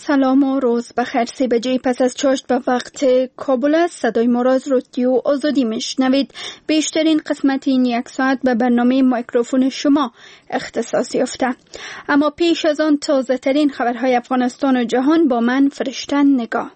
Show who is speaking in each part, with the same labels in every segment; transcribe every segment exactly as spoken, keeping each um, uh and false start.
Speaker 1: سلام و روز بخیر. سی بجه پس از چاشت به وقت کابل است. صدای ما را از رادیو آزادی میشنوید. بیشترین قسمت این یک ساعت به برنامه میکروفون شما اختصاص یافته. اما پیش از آن تازه ترین خبرهای افغانستان و جهان با من فرشته نگاه.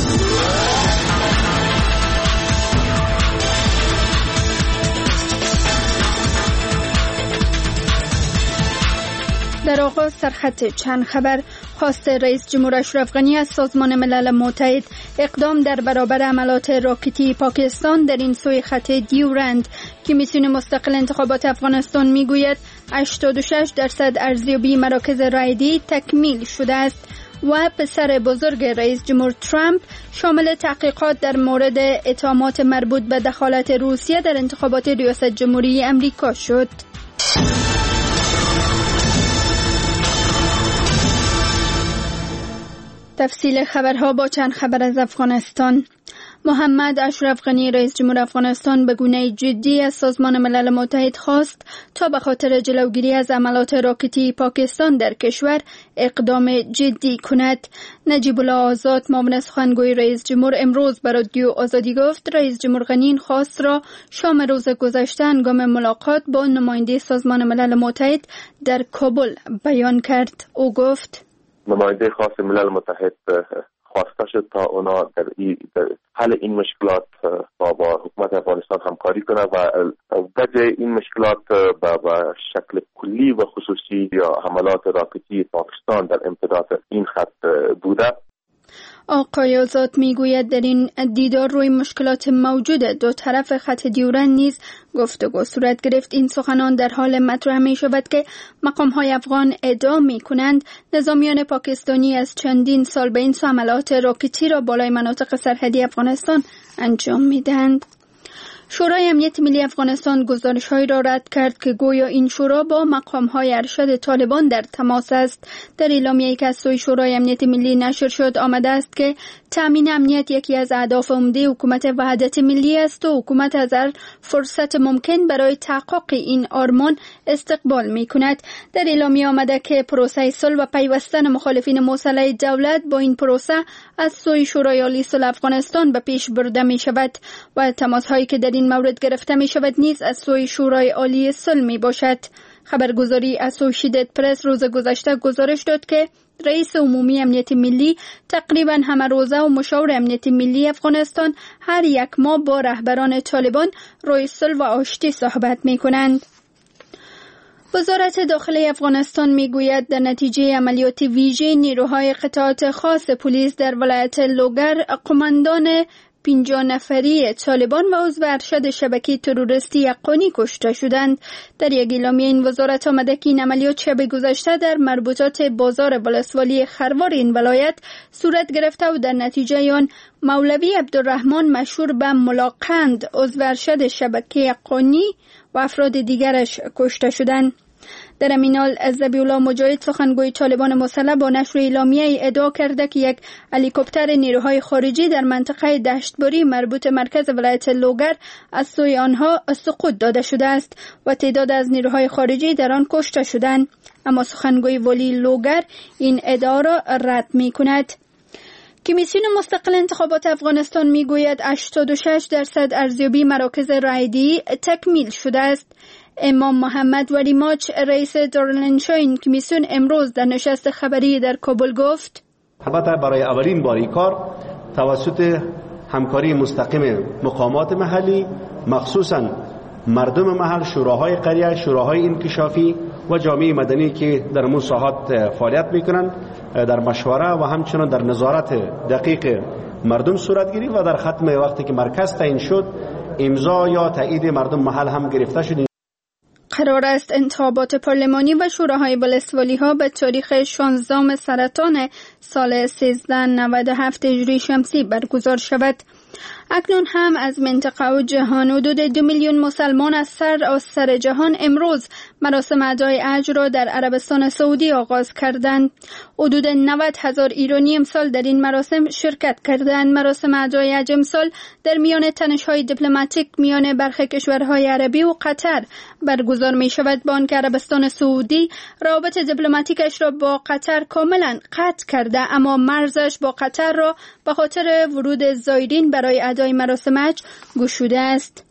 Speaker 1: در آغاز سرخط چند خبر. خواست رئیس جمهور اشرف غنی از سازمان ملل متحد اقدام در برابر حملات راکتی پاکستان در این سوی خط دیورند. کمیسیون مستقل انتخابات افغانستان میگوید هشتاد و شش درصد ارزیابی مراکز رایدی تکمیل شده است و پسر بزرگ رئیس جمهور ترامپ شامل تحقیقات در مورد اتهامات مربوط به دخالت روسیه در انتخابات ریاست جمهوری امریکا شد. تفصیل خبرها با چند خبر از افغانستان. محمد اشرف غنی رئیس جمهور افغانستان به گونه جدی از سازمان ملل متحد خواست تا به خاطر جلوگیری از حملات راکتی پاکستان در کشور اقدام جدی کند. نجیب الله آزاد معاون سخنگوی رئیس جمهور امروز به رادیو آزادی گفت رئیس جمهور غنی این خواست را شام روز گذشته هنگام ملاقات با نماینده سازمان ملل متحد در کابل بیان کرد. او گفت
Speaker 2: نماینده خاص ملل متحد خواسته شد تا اونا در, در حل این مشکلات با, با حکومت افغانستان همکاری کنه و وجه این مشکلات با شکل کلی و خصوصی یا حملات راکتی پاکستان در امتداد این خط بوده.
Speaker 1: آقای آزاد میگوید در این دیدار روی مشکلات موجود دو طرف خط دیورند نیز گفتگو صورت گرفت. این سخنان در حال مطرح می شود که مقام‌های افغان ادعا می کنند نظامیان پاکستانی از چندین سال به این سو حملات راکتی را بالای مناطق سرحدی افغانستان انجام می دهند. شورای امنیت ملی افغانستان گزارش‌هایی را رد کرد که گویا این شورا با مقام‌های ارشد طالبان در تماس است. در اعلامیه‌ای که از سوی شورای امنیت ملی نشر شد آمده است که تامین امنیت یکی از اهداف عمده حکومت وحدت ملی است و حکومت از هر فرصت ممکن برای تحقق این آرمان استقبال می‌کند. در اعلامیه آمده که پروسه صلح و پیوستن مخالفین مسلح دولت با این پروسه از سوی شورای عالی صلح افغانستان به پیش برده می‌شود و تماس‌هایی که در این مورد گرفته می شود نیز از سوی شورای عالی صلح می باشد. خبرگزاری اسوشییتد پرس روز گذشته گزارش داد که رئیس عمومی امنیت ملی تقریباً همه روزه و مشاور امنیت ملی افغانستان هر یک ماه با رهبران طالبان روی صلح و آشتی صحبت می کنند. وزارت داخلی افغانستان میگوید در نتیجه عملیات ویژه نیروهای قطعات خاص پلیس در ولایت لوگر قماندان پنجاه نفری طالبان و عضو ارشد شبکه تروریستی یقانی کشته شدند. در یک اعلامیه این وزارت آمده که این عملیات شب گذشته در مربوطات بازار ولسوالی خروار این ولایت صورت گرفته و در نتیجه آن مولوی عبدالرحمن مشهور به ملاقند عضو ارشد شبکه یقانی و افراد دیگرش کشته شدند. در همین حال ذبیح الله مجاهد سخنگوی طالبان مسلح با نشر اعلامیه ادعا کرده که یک هلیکوپتر نیروهای خارجی در منطقه دشتباری مربوط مرکز ولایت لوگر از سوی آنها سقوط داده شده است و تعداد از نیروهای خارجی در آن کشته شدند. اما سخنگوی ولی لوگر این ادعا را رد می کند. کمیسیون مستقل انتخابات افغانستان میگوید هشتاد و شش درصد ارزیابی مراکز رایدی تکمیل شده است. امام محمد ولی ماچ رئیس دارالانشا کمیسیون امروز در نشست خبری در کابل گفت
Speaker 3: البته برای اولین بار این کار توسط همکاری مستقیم مقامات محلی مخصوصا مردم محل، شوراهای قریه، شوراهای انکشافی و جامعه مدنی که در اون ساحات فعالیت میکنند در مشوره و همچنان در نظارت دقیق مردم صورت گیری و در ختم وقتی که مرکز تعیین شد امضا یا تایید مردم محل هم گرفته شد.
Speaker 1: قرار است انتخابات پارلمانی و شوراهای ولسوالی ها به تاریخ شانزدهم سرطان سال سیزده نود و هفت هجری شمسی برگزار شود. اکنون هم از منطقه و جهان حدود دو میلیون مسلمان از سراسر جهان امروز مراسم ادای حج را در عربستان سعودی آغاز کردند. حدود نود هزار ایرانی امسال در این مراسم شرکت کردند. مراسم ادای حج امسال در میان تنش‌های دیپلماتیک میان برخی کشورهای عربی و قطر برگزار می شود، با آنکه عربستان سعودی رابط دیپلماتیکش را با قطر کاملا قطع کرده، اما مرزش با قطر را به خاطر ورود زائرین برای ادای مراسم حج گشوده است.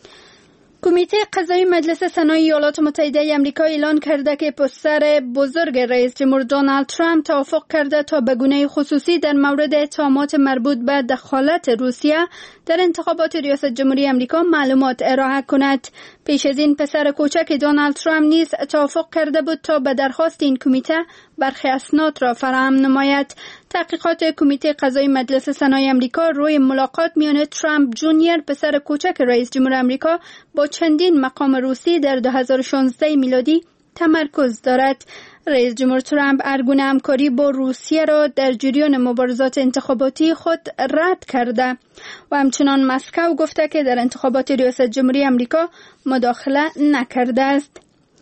Speaker 1: کمیته قضایی مجلس سنای ایالات متحده آمریکا اعلان کرده که پسر بزرگ رئیس جمهور دونالد ترامپ توافق کرده تا به گونه خصوصی در مورد اتهامات مربوط به دخالت روسیه در انتخابات ریاست جمهوری آمریکا معلومات ارائه کند. پیش از این پسر کوچک دونالد ترامپ نیز توافق کرده بود تا به درخواست این کمیته برخی اسناد را فراهم نماید. تحقیقات کمیته قضایی مجلس سنای آمریکا روی ملاقات میان ترامپ جونیور پسر کوچک رئیس جمهور آمریکا با چندین مقام روسی در دو هزار و شانزده میلادی تمرکز دارد. رئیس جمهور ترامپ هرگونه همکاری با روسیه را در جریان مبارزات انتخاباتی خود رد کرده و همچنان مسکو گفته که در انتخابات ریاست جمهوری آمریکا مداخله نکرده است.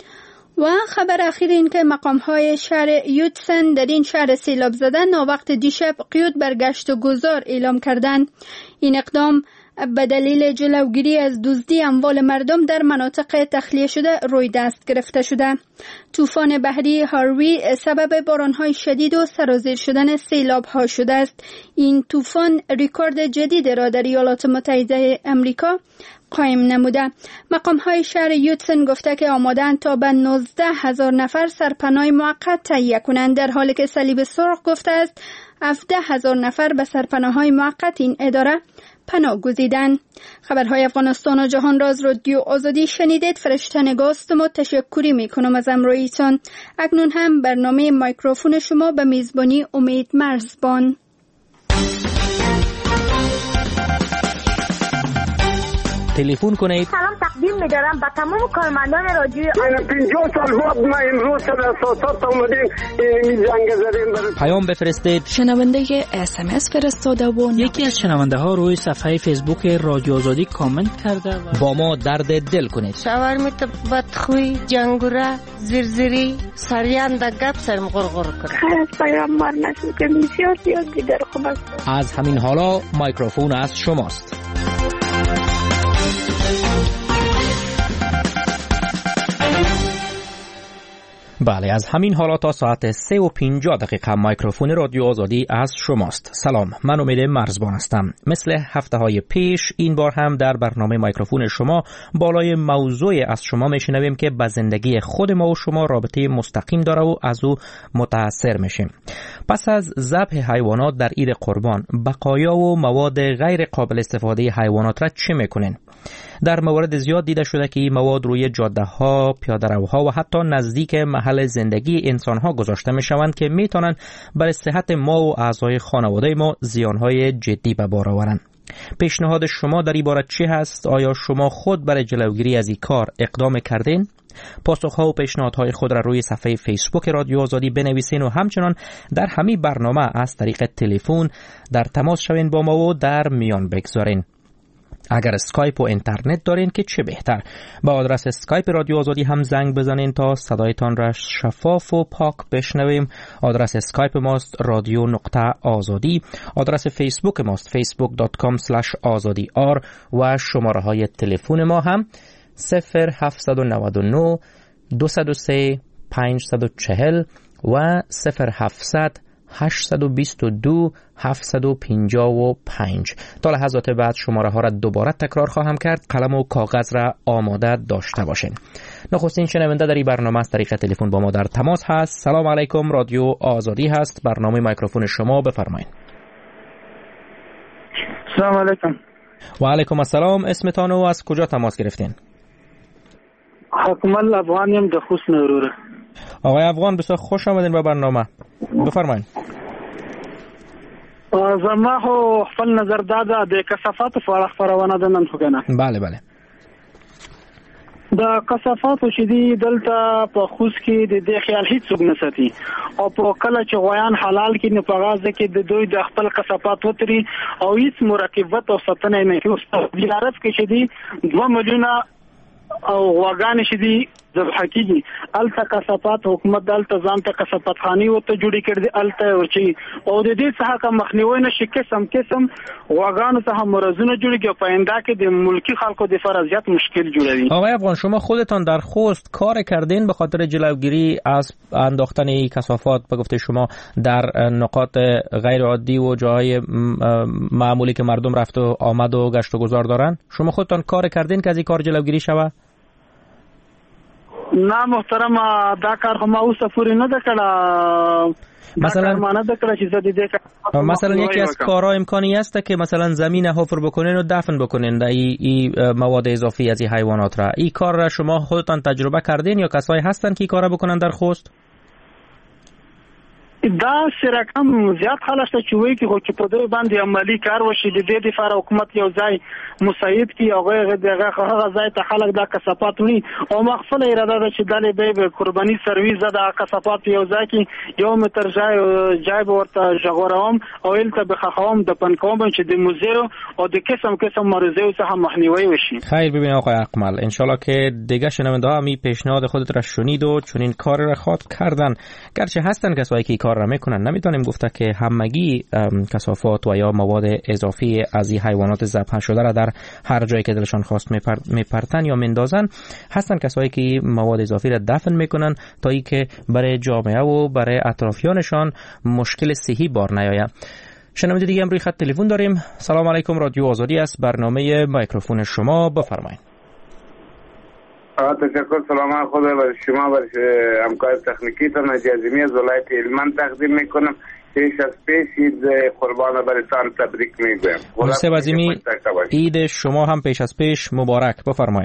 Speaker 1: و خبر اخیر این که مقام‌های شهر یوتسن در این شهر سیلاب زده ناوقت دیشب قیود بر گشت و گذار اعلام کردند. این اقدام به دلیل جلوگیری از دزدی اموال مردم در مناطق تخلیه شده روی دست گرفته شده. طوفان بحری هاروی سبب باران‌های شدید و سرازیر شدن سیلاب‌ها شده است. این طوفان رکورد جدید را در ایالات متحده آمریکا قائم نموده. مقام‌های شهر یوتسن گفته که آماده‌اند تا به نوزده هزار نفر سرپناه موقت تهیه کنند، در حالی که صلیب سرخ گفته است هفده هزار نفر به سرپناه‌های موقت این اداره پناه گزیدند. خبرهای افغانستان و جهان را از رادیو آزادی شنیدید. فرشته نگاستم و تشکری میکنم از همراهیتان. اکنون هم برنامه مایکروفون شما به میزبانی امید مرزبان.
Speaker 4: تلفن کنید.
Speaker 5: سلام تقدیم می‌دارم به تمام کارمندان رادیو.
Speaker 6: من پنجاه سال بعد ما امروز در اساسات اومدیم این زنگ زدیم برای
Speaker 4: پیام بفرستید.
Speaker 7: شنونده اس ام اس فرستاده و
Speaker 8: یکی از شنونده ها روی صفحه فیسبوک رادیو آزادی کامنت کرده و
Speaker 4: با ما درد دل کنید.
Speaker 5: شاورمیت بدخوی، جنگوره، زرزری، سریان در گپ سرم غرغر کنه.
Speaker 9: خیلی پیام مار نشد که بسیار زیاد دیگر خوب است.
Speaker 4: از همین حالا مایکروفون از شماست. بله، از همین حالا تا ساعت سه و پنجاه دقیقه مایکروفون رادیو آزادی از شماست. سلام، من امید مرزبان هستم. مثل هفته های پیش این بار هم در برنامه مایکروفون شما بالای موضوع از شما میشنویم که با زندگی خود ما و شما رابطه مستقیم داره و از او متاثر میشیم. پس از ذبح حیوانات در عید قربان، بقایا و مواد غیر قابل استفاده حیوانات را چه میکنین؟ در موارد زیاد دیده شده که این مواد روی جاده ها، پیاده روها و حتی نزدیک محل زندگی انسان ها گذاشته می شوند که می توانند بر صحت ما و اعضای خانواده ما زیان های جدی به بار آورند. پیشنهاد شما در این باره چه هست؟ آیا شما خود برای جلوگیری از این کار اقدام کردین؟ پاسخ‌ها و پیشنهادهای خود را روی صفحه فیسبوک رادیو آزادی بنویسین و همچنان در همین برنامه از طریق تلفن در تماس شوین با ما و در میان بگذارین. اگر اسکایپ و اینترنت دارین که چه بهتر، با آدرس اسکایپ رادیو آزادی هم زنگ بزنین تا صدایتان را شفاف و پاک بشنویم. آدرس اسکایپ ماست رادیو نقطه آزادی، آدرس فیسبوک ماست فیسبوک دات کام اسلش آزادی آر و شماره های تلفن ما هم صفر هفت نه نه دو صفر سه پنج چهار صفر و صفر هفتصد هشت دو دو هفت پنج پنج. تا لحظات بعد شماره ها را دوباره تکرار خواهم کرد. قلم و کاغذ را آماده داشته باشین. نخستین شنونده در این برنامه از طریق تلفن با ما در تماس هست. سلام علیکم، رادیو آزادی هست، برنامه مایکروفون شما، بفرمایید.
Speaker 6: سلام علیکم.
Speaker 4: و علیکم السلام. اسمتان و از کجا تماس گرفتین؟
Speaker 6: حکمل افغانیم در حسن اروره.
Speaker 4: آقای افغان بسیار خوش آمدین به برنامه، بفرمایید.
Speaker 6: زما خو خپل نظر دا ده د کثافاتو په اړه خبرونه ده نن خو کنه.
Speaker 4: بله بله.
Speaker 10: د کثافاتو چې دی دلته په خوست کې د دې خیال هیڅ څوک نه ساتي او په کله چې غویان حلال کې نه پغاز کې د دوی د خپل کثافات وتري او هیڅ مراقبت او ساتنه نه کوي. زیارت کې چې دی دوه میلیونه او غواګان چې دی ذبح کیږي الته کثافات حکومت دلته ځان ته کثافات خاني وته جوړی کړي الته ورچی او د دې څخه کوم مخنیوي نشي قسم قسم غواګانو ته مرزونه جوړیږي په آینده کې د ملکی خلکو د فرضیت مشکل جوړوي.
Speaker 4: آقای افغان شما خودتان در خوست کار کردین به خاطر جلوگیری از انداختن کثافات به گفته شما در نقاط غیر عادی و جاهای معمولی که مردم رفت و آمد و گشت و گذار دارن؟ شما خودتان کار کردین که از این کار جلوگیری شود؟
Speaker 10: نه محترم دا کار خو ما اوسه پوری نه دکړه
Speaker 4: مثلا
Speaker 10: ما نه دکړه چې زه دې
Speaker 4: مثلا یکی از کارها امکانی است که مثلا زمین حفر بکنین و دفن بکنین ای, ای مواد اضافی از این حیوانات را. این کار را شما خودتان تجربه کردین یا کسایی هستن که این کارا بکنن در خوست؟
Speaker 10: دا سرکم زیات خلک ته چوي کې خو چې په دوی باندې عملی کار وشي د دې لپاره حکومت یو ځای مساعد کی او هغه دغه هغه ځای ته خلک دا کثافات ونی او مخفل اراده ده چې دلې به قرباني سرویس دا کثافات یو ځای کې یو متر ځای ځای ورته ژغورم او الته به خخوم د پنکوم چې د مزیرو او د قسم قسم مریضو څخه مخنیوي وشي.
Speaker 4: خیر ببین آقای اقمل ان شاء الله که دیگه شنونده ها می پیشنهاد خودت را شنید و چون این کار را خواد کردن گرچه هستن کسایی که کار را میکنن نمیتونیم گفته که همگی کثافات و یا مواد اضافی از این حیوانات ذبح شده را در هر جایی که دلشان خواست میپر... میپرتن یا میندازن. هستن کسایی که مواد اضافی را دفن میکنن تا ای که برای جامعه و برای اطرافیانشان مشکل صحی بار نیاید. شنونده دیگه هم روی خط تلفن داریم. سلام علیکم، رادیو آزادی است، برنامه میکروفون شما، بفرمایید.
Speaker 11: تشکر. سلام خود بر شما بر همکار تکنیکی تان نجازمی از ولایت هلمند تقدیم میکنم. پیش از پیش عید قربان برتان تبریک میگویم.
Speaker 4: مرسی وزیمی، عید شما هم پیش از پیش مبارک، بفرمایید.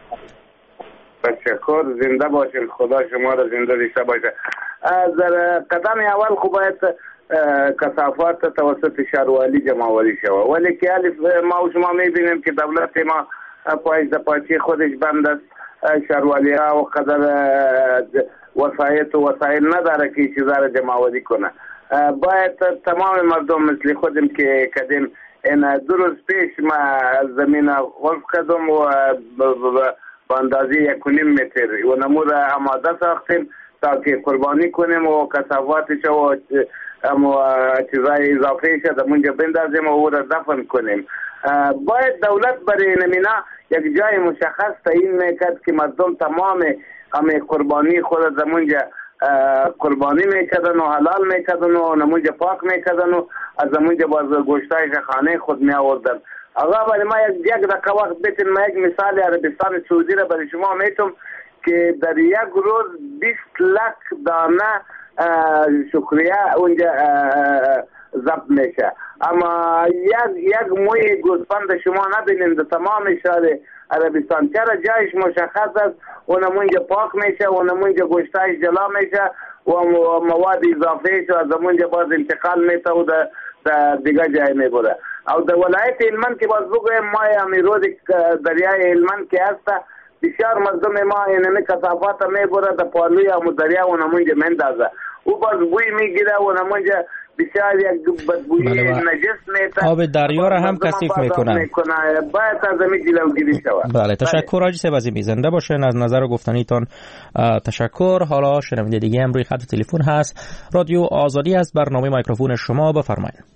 Speaker 11: تشکر. زنده باشین، خدا شما را زنده داشته باشه. در قدم اول خو باید کثافات توسط شهروالی جمع‌آوری شود، ولی که الف ما و شما میبینیم که دولت ما پایش دپاچی خودش بند است. شهروالی ها و قدر وسایط و وسایل نداره که چیزا را جمع‌آوری کنه. باید تمام مردم مثل خودم که کدیم این دو روز پیش ما زمین غلف کردم و به اندازه یک و نیم متر و نمو را آماده ساختیم تا که قربانی کنیم و کثافاتش و چیزای اضافه شد منجا بندازیم و او را دفن کنیم. باید دولت برای نمینا یک جای مشخص تعیین میکرد که مردم تمام همه قربانی خود زمونجا قربانی میکردن و حلال میکردن و نمونجا پاک میکردن و از زمونجا باز گوشتایش خانه خود می آوردن. آقا برای ما یک یک دقیقه وقت بیتین، ما یک مثال عربستان سعودی را برای شما میتونم که در یک روز بیست لک دانه شکریه اونجا ضبط میشه، اما یک یک موی گوسفند شما نبینید در تمام شهر عربستان. چرا؟ جایش مشخص است و نمونجا پاک میشه و نمونجا گوشتایش جلا میشه و مواد اضافه شو از نمونجا باز انتقال میته و در دیگه جای میبره. او در ولایت هلمند که باز بگویم ما امیروز دریای هلمند که هست بسیار مردم ما اینمی کثافات میبره در پالوی و دریا و نمونجا مندازه او باز بوی میگیره و نمونجا بسیار یک بدبوی نجس میته،
Speaker 4: آب دریا را هم کثیف میکنن.
Speaker 11: باید از همین جلوگیری شود.
Speaker 4: بله تشکر حاجی سبزی، زنده باشین. از نظر گفتنیتان تشکر. حالا شنونده دیگه هم روی خط تلفن هست. رادیو آزادی است، برنامه میکروفون شما، بفرمایید.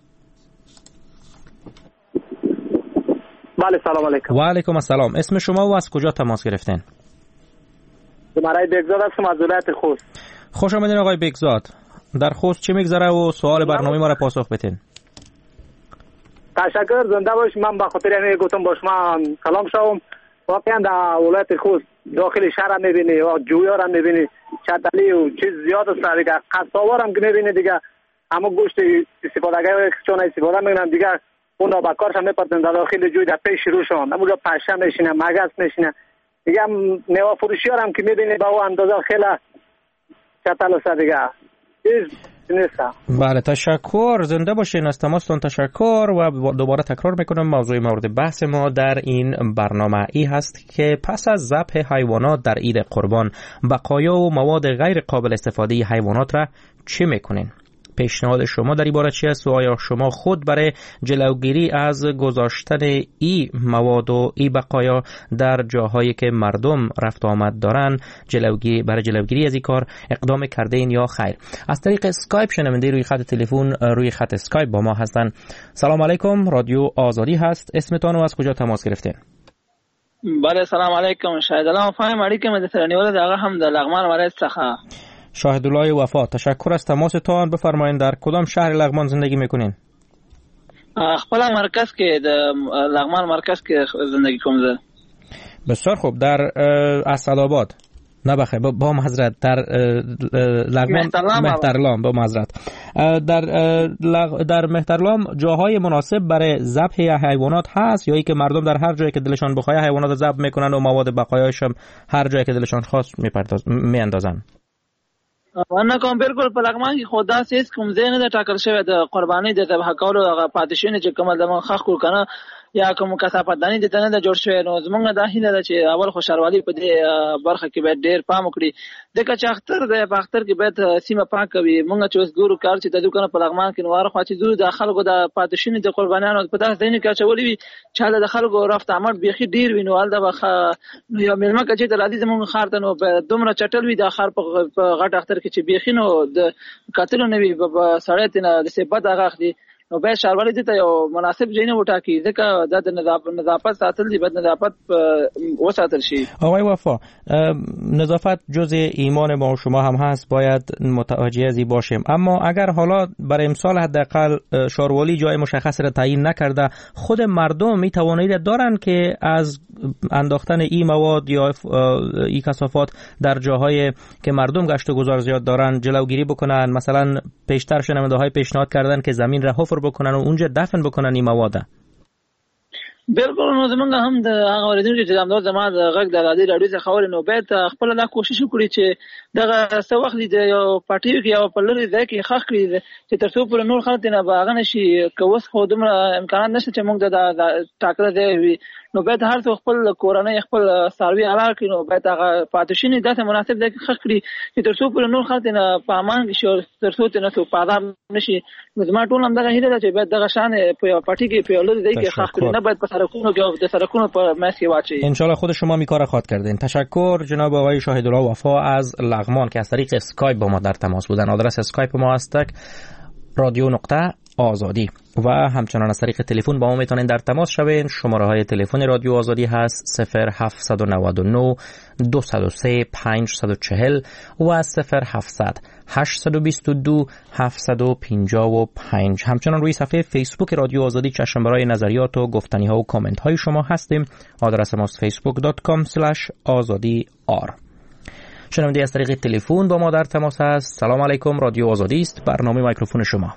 Speaker 12: بله سلام علیکم.
Speaker 4: و علیکم السلام. اسم شما و از کجا تماس گرفتین؟
Speaker 12: مرای بگزاد هستم از ولایت خوست.
Speaker 4: خوش آمدین آقای بگزاد. در خوست چه میگذره و سوال برنامه ما را پاسخ بدین.
Speaker 12: تشکر، زنده باش. من به خاطر اینکه گفتم با شما سلام شوم. واقعا در ولایت خوست داخل شهر میبینی و جویا را میبینی، چتلی و چیز زیاد است دیگه. قصابا هم میبینی دیگه، اما گوشت استفاده چون استفاده میکنن دیگه اونا با کارش میپرتن در داخل جوی در پیش روشان، اما پشه میشینه، مگس میشینه دیگه. میوه فروشی هم که میبینی با اون اندازه خیلی چتل است دیگه. نیستم.
Speaker 4: بله تشکر، زنده باشین، از تماستون تشکر. و دوباره تکرار میکنم موضوع مورد بحث ما در این برنامه ای هست که پس از ذبح حیوانات در عید قربان بقایا و مواد غیر قابل استفاده حیوانات را چه میکنین؟ پیشنهاد شما در این باره چی است و آیا شما خود برای جلوگیری از گذاشتن ای مواد و ای بقایا در جاهایی که مردم رفت آمد دارن جلوگیری برای جلوگیری از این کار اقدام کرده این یا خیر؟ از طریق اسکایپ شنونده روی خط تلفن روی خط اسکایپ با ما هستن. سلام علیکم، رادیو آزادی هست، اسمتان و از کجا تماس گرفتین؟
Speaker 13: بله سلام علیکم، شاهد الله فاهم علیکم د ترنیول دغه هم د لغمان ولایت څخه.
Speaker 4: شاهد الله وفا، تشکر از تماستان. بفرمایید در کدام شهر لغمان زندگی میکنین؟
Speaker 13: خپل مرکز کې د لغمان مرکز کې زندگی کوم زه.
Speaker 4: بسیار خوب. در اسدآباد نه بخیر با معذرت در لغمان مهترلام با معذرت در در مهترلام جاهای مناسب برای ذبح حیوانات هست یا ای که مردم در هر جایی که دلشان بخواد حیوانات ذبح میکنن و مواد بقایاش هم هر جایی که دلشان خواست میاندازن؟
Speaker 13: ونه کوم بالکل په لغمان کې خدا سیس کوم ځای نه ټاکل شوی د قرباني د ذبح کولو هغه پاتشونه چې کومه د من خخ کول کنه یا کوم کثافت دانی د تنه د جوړ شوی نو زمونږ د هیله ده چې اول خوشحالي په دې برخه کې به ډیر پام وکړي دغه چې اختر د اختر کې به سیمه پاک کوي مونږ چې اوس ګورو کار چې د دوکانه په لغمان کې نوار خو چې دوی د خلکو د پاتشونه د قربانیانو په داس دینه کې چولې وي چې د خلکو رافت عمر بيخي ډیر وینوال د بخ یو ملما کې چې د لادي زمونږ خارته نو دومره چټل وي د خار په غټ اختر کې چې بيخي نو د قاتل نو وي په سړی ته د سبد هغه اخلي نو به شاروالي دي ته یو مناسب ځای نه وټاکي ځکه د نظافت ساتل دي، بد نظافت وساتل شي.
Speaker 4: آقای وفا، نظافت جزء ایمان ما و شما هم هست، باید متوجه ازی باشیم. اما اگر حالا برای امسال حداقل شاروالی جای مشخص را تعیین نکرده، خود مردم می توانایی دارن که از انداختن این مواد یا این کثافات در جاهای که مردم گشت و گذار زیاد دارن جلوگیری بکنن؟ مثلا پیشتر شنونده های پیشنهاد کردن که زمین را حفر بکنن و اونجا دفن بکنن این مواد.
Speaker 13: بالکل نو زمونږ هم د هغه ورځې چې زموږ زما د غږ د رادیو رادیو څخه خبرې نو باید خپل دا کوشش وکړي چې دغه څه وخت د یو پټیو کې یو په لری ځای کې خخ کړي چې تر څو پر نور خلک نه باغ نشي کوس خو دومره امکانات نشته چې موږ د ټاکره دی نو باید هر څو خپل کورنۍ خپل سروي علاقه کې نو باید هغه پاتشینی داسې مناسب ځای کې خخ کړي چې تر څو پر نور خلک نه په امان کې تر څو ته نه څو پادام نشي. زما ټول هم دغه هیله ده چې باید دغه شان په پټی کې په لری ځای کې خخ کړي، نه باید په سرکونو کې د سرکونو په مسی واچي.
Speaker 4: ان شاء الله خود شما می کار خواهد کردین. تشکر جناب آقای شاهد الله وفا از لغمان که از طریق اسکایپ با ما در تماس بودن. آدرس اسکایپ ما است رادیو نقطه آزادی و همچنان از طریق تلفن با ما میتونین در تماس شوین. شماره های تلفن رادیو آزادی هست صفر هفت نه نه دو صفر سه پنج چهار صفر و صفر هفت هشت دو دو هفت پنج پنج. همچنان روی صفحه فیسبوک رادیو آزادی چشم برای نظریات و گفتنی ها و کامنت های شما هستیم. آدرس ما فیسبوک دات کام اسلش آزادی آر. شنونده از طریق تلفن با ما در تماس هست. سلام علیکم، رادیو آزادی است، برنامه میکروفون شما.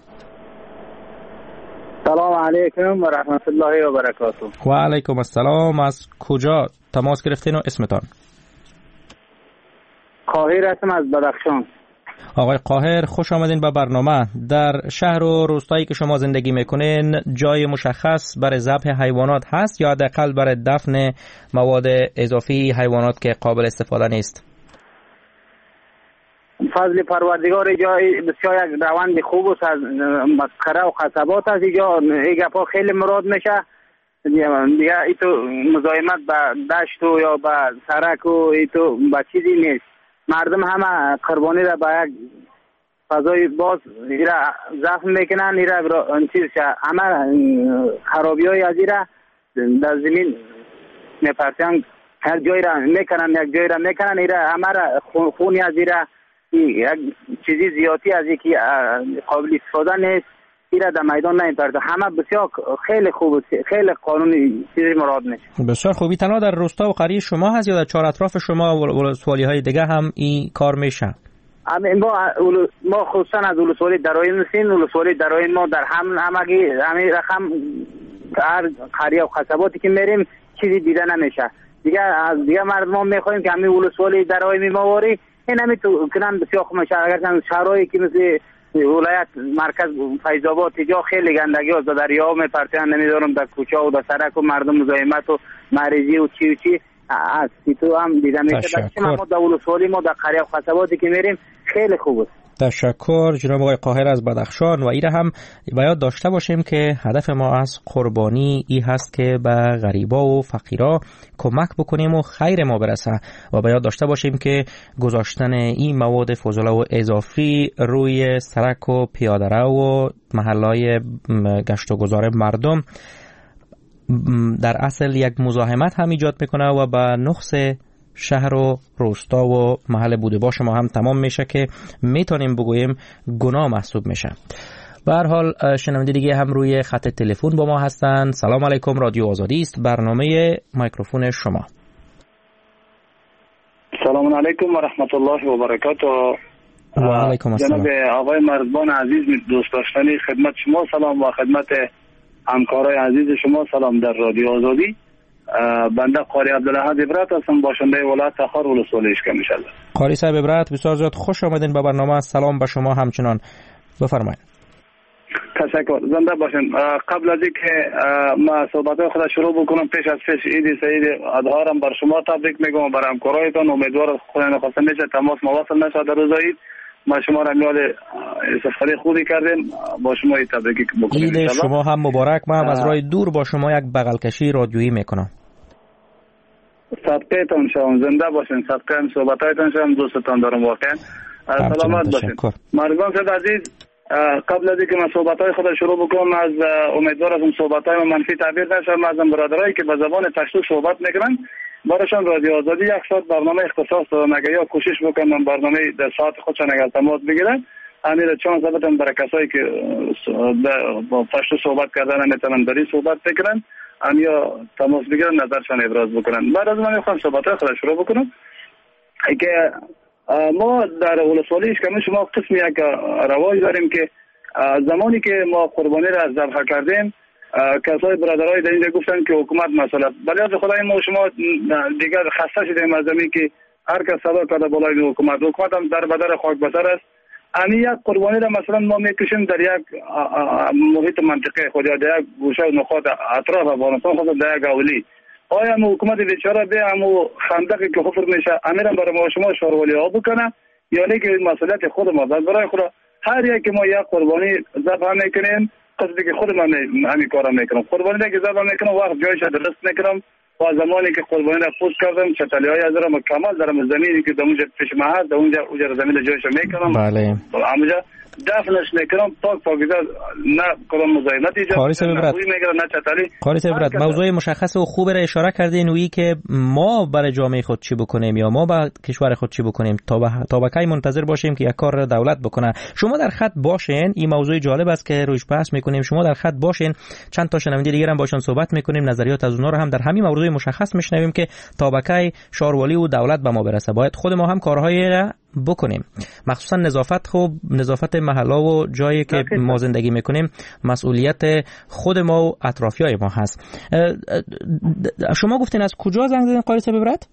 Speaker 12: سلام علیکم و رحمت الله و برکاته.
Speaker 4: و علیکم السلام. از کجا تماس گرفتین و اسمتان؟
Speaker 12: قاهر هستم از بدخشان.
Speaker 4: آقای قاهر خوش آمدین به برنامه. در شهر و روستایی که شما زندگی میکنین جای مشخص برای ذبح حیوانات هست یا حداقل برای دفن مواد اضافی حیوانات که قابل استفاده نیست؟
Speaker 12: فضل پروردگار جای بسیار یک روند خوب است از مسخره و قصبات است. اینجا این گپا خیلی مراد میشه دیگه. ایتو مزاحمت به دشت و یا به سرک و ایتو به چیزی نیست. مردم همه قربانی را به یک فضای باز ایرا زخم میکنن، ایرا چیز همه خرابی های از ایرا در زمین میپرسن، هر جای را میکنن یک جای را میکنن، ایرا همه را خونی از ایرا یک چیزی زیادی از یکی قابل استفاده نیست. ایرا در میدان نمیپرده. همه بسیار خیلی خوب، خیلی قانونی چیزی مراد میشه.
Speaker 4: بسیار خوبی. تنها در روستا و قریه شما هست یا در چهار اطراف شما ولسوالی های دیگه هم این کار میشه؟
Speaker 12: ما ما خصوصا از ولسوالی درایم نیستیم. ولسوالی درایم ما در هم همگی همین رقم هر قریه و قصباتی که میریم چیزی دیده نمیشه. دیگه از دیگه مردم میخوایم که همین ولسوالی درایم ما واری این همی تو کنن بسیار خوب میشه. اگر شهرهایی که مثل ولایت مرکز فیض آباد اینجا خیلی گندگی از دریا میپرتن، نمیدونم در کوچه و در سرک و مردم مزاحمت و مریضی و چی و چی از تو هم دیده میشه. ما در ولسوالی ما در قریه و خصباتی که میریم خیلی خوب است.
Speaker 4: تشکر جناب آقای قاهر از بدخشان. و ایره هم باید داشته باشیم که هدف ما از قربانی ای هست که به غریبا و فقیرا کمک بکنیم و خیر ما برسه و باید داشته باشیم که گذاشتن این مواد فضله و اضافی روی سرک و پیاده‌رو و محلهای گشت و گذار مردم در اصل یک مزاحمت هم ایجاد میکنه و به نقص شهر و روستا و محل بوده باش ما هم تمام میشه که میتونیم بگوییم گناه محسوب میشه. به هر حال شنونده دیگه هم روی خط تلفن با ما هستن. سلام علیکم، رادیو آزادی است، برنامه میکروفون شما.
Speaker 14: سلام علیکم و رحمت الله و برکاته.
Speaker 4: و علیکم السلام.
Speaker 14: جناب آقای مرزبان عزیز، دوست داشتنی خدمت شما سلام و خدمت همکارای عزیز شما سلام در رادیو آزادی. بنده قاری عبدالاحد ابرات هستم، باشنده ولایت تخار ولسوالی اشکم ان شاء الله.
Speaker 4: قاری صاحب ابرات، بسیار زیاد خوش آمدین به برنامه. سلام به شما همچنان، بفرمایید.
Speaker 14: تشکر، زنده باشین. قبل از اینکه ما صحبت خود شروع بکنم، پیش از پیش عید سعید اضحی را بر شما تبریک میگم و بر همکارایتان. امیدوارم خدا نخواسته میشه تماس مواصل نشه در روز عید. ما شما را میاد استفاده خوبی کردیم، با شما تبریک بکنیم.
Speaker 4: عید شما هم مبارک. ما هم از راه دور با شما یک بغل کشی رادیویی میکنم.
Speaker 14: صدقتون شما، زنده باشین. صدقه هم صحبتایتان شما، دوستتان دارم واقعا. سلامت باشین. مرزبان صاحب عزیز، قبل از اینکه من صحبت‌های خود شروع بکنم، از امیدوارم صحبت‌های منفی تعبیر نشه. از برادرایی که به زبان پشتو صحبت میکنن براشون رادیو آزادی یک ساعت برنامه اختصاص دادن، اگه یا کوشش بکنن برنامه در ساعت خودشان اگر تماس بگیرن، امیر چانس بدن برای کسایی که با پشتو صحبت کردن نمیتونن دری صحبت بکنن، ام یا تماس بگیرن نظرشان ابراز بکنن. بعد از من میخوام صحبت‌های خود شروع بکنم که ما در ولسوالی اشکم شما قسمی یک رواج داریم که زمانی که ما قربانی را ذبح کردیم، کسای برادرای در اینجا گفتن که حکومت مسئله، ولی از خدای ما شما دیگر خسته شدیم از زمین که هر کس صدا کرده بالای حکومت، حکومت هم در بدر خاک بسر است. امی یک قربانی را مثلا ما میکشیم در یک محیط منطقه خود یا در یک گوشه و نقاط اطراف افغانستان، خود در یک اولی، آیا هم حکومت بیچاره به همو خندقی که حفر میشه امیرم برای ما شما شاروالی ها بکنه، یا نه که مسئولیت خود ما برای خود هر یک که ما یک قربانی ذبح میکنیم، قصدی که خود من همین کارا میکنم، قربانی را که ذبح میکنم وقت جایش درست میکنم و زمانی که قربانی را پوست کردم چتلی های از را مکمل در زمینی که در اونجا پیش محل در اونجا اونجا زمین جایش میکنم.
Speaker 4: بله.
Speaker 14: اونجا دفنش میکنم پاک پاکیزه، نه کدام مزاحمت ایجاد نه بوی میگیره نه چتلی.
Speaker 4: قاری صاحب، موضوع مشخص و خوب را اشاره کردین، وی که ما برای جامعه خود چی بکنیم یا ما برای کشور خود چی بکنیم، تا به تا به کی منتظر باشیم که یک کار را دولت بکنه. شما در خط باشین، این موضوع جالب است که روش بحث میکنیم. شما در خط باشین، چند تا شنونده دیگه هم باشون صحبت میکنیم، نظریات از اونها رو هم در همین موضوع مشخص میشنویم که تا به کی شاروالی و دولت به ما برسه. باید خود ما هم کارهای را بکنیم، مخصوصا نظافت. خوب نظافت محلا و جایی که ما زندگی میکنیم مسئولیت خود ما و اطرافیای ما هست. شما گفتین از کجا زنگ زدین قاری صاحب برات؟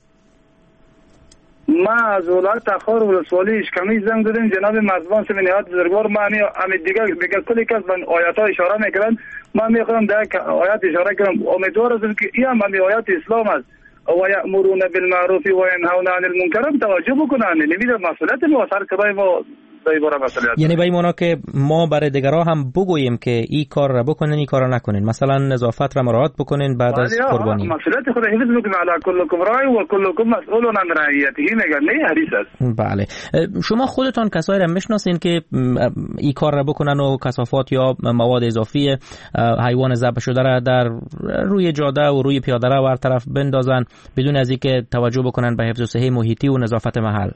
Speaker 14: ما از ولایت تخار ولسوالی اشکمی زنگ زدیم. جناب مرزبان صاحب نهایت بزرگوار، ما همین دیگه دیگه کلی کس من آیات ها اشاره میکنن، ما میخوام در آیات اشاره کنم. امیدوارم که این هم آیات اسلام است و یأمرون بالمعروف و ینهون عن المنکر، توجه بکنن. نمیده مسئولیت ما سر کدای ما دایباره مسئولیت،
Speaker 4: یعنی به این معنا که ما برای دیگرها هم بگوییم که این کار را بکنین، این کار را نکنین، مثلا نظافت را مراعات بکنین بعد از قربانی.
Speaker 14: مسئولیت خود حفظ بکنین، علی کلکم راع و کلکم مسئول عن رعیته، میگن نه حدیث است.
Speaker 4: بله. شما خودتان کسایی را میشناسین که این کار را بکنن و کثافات یا مواد اضافی حیوان ذبح شده را در روی جاده و روی پیاده رو هر طرف بندازن بدون از اینکه توجه بکنن به حفظ صحه محیطی و نظافت محل؟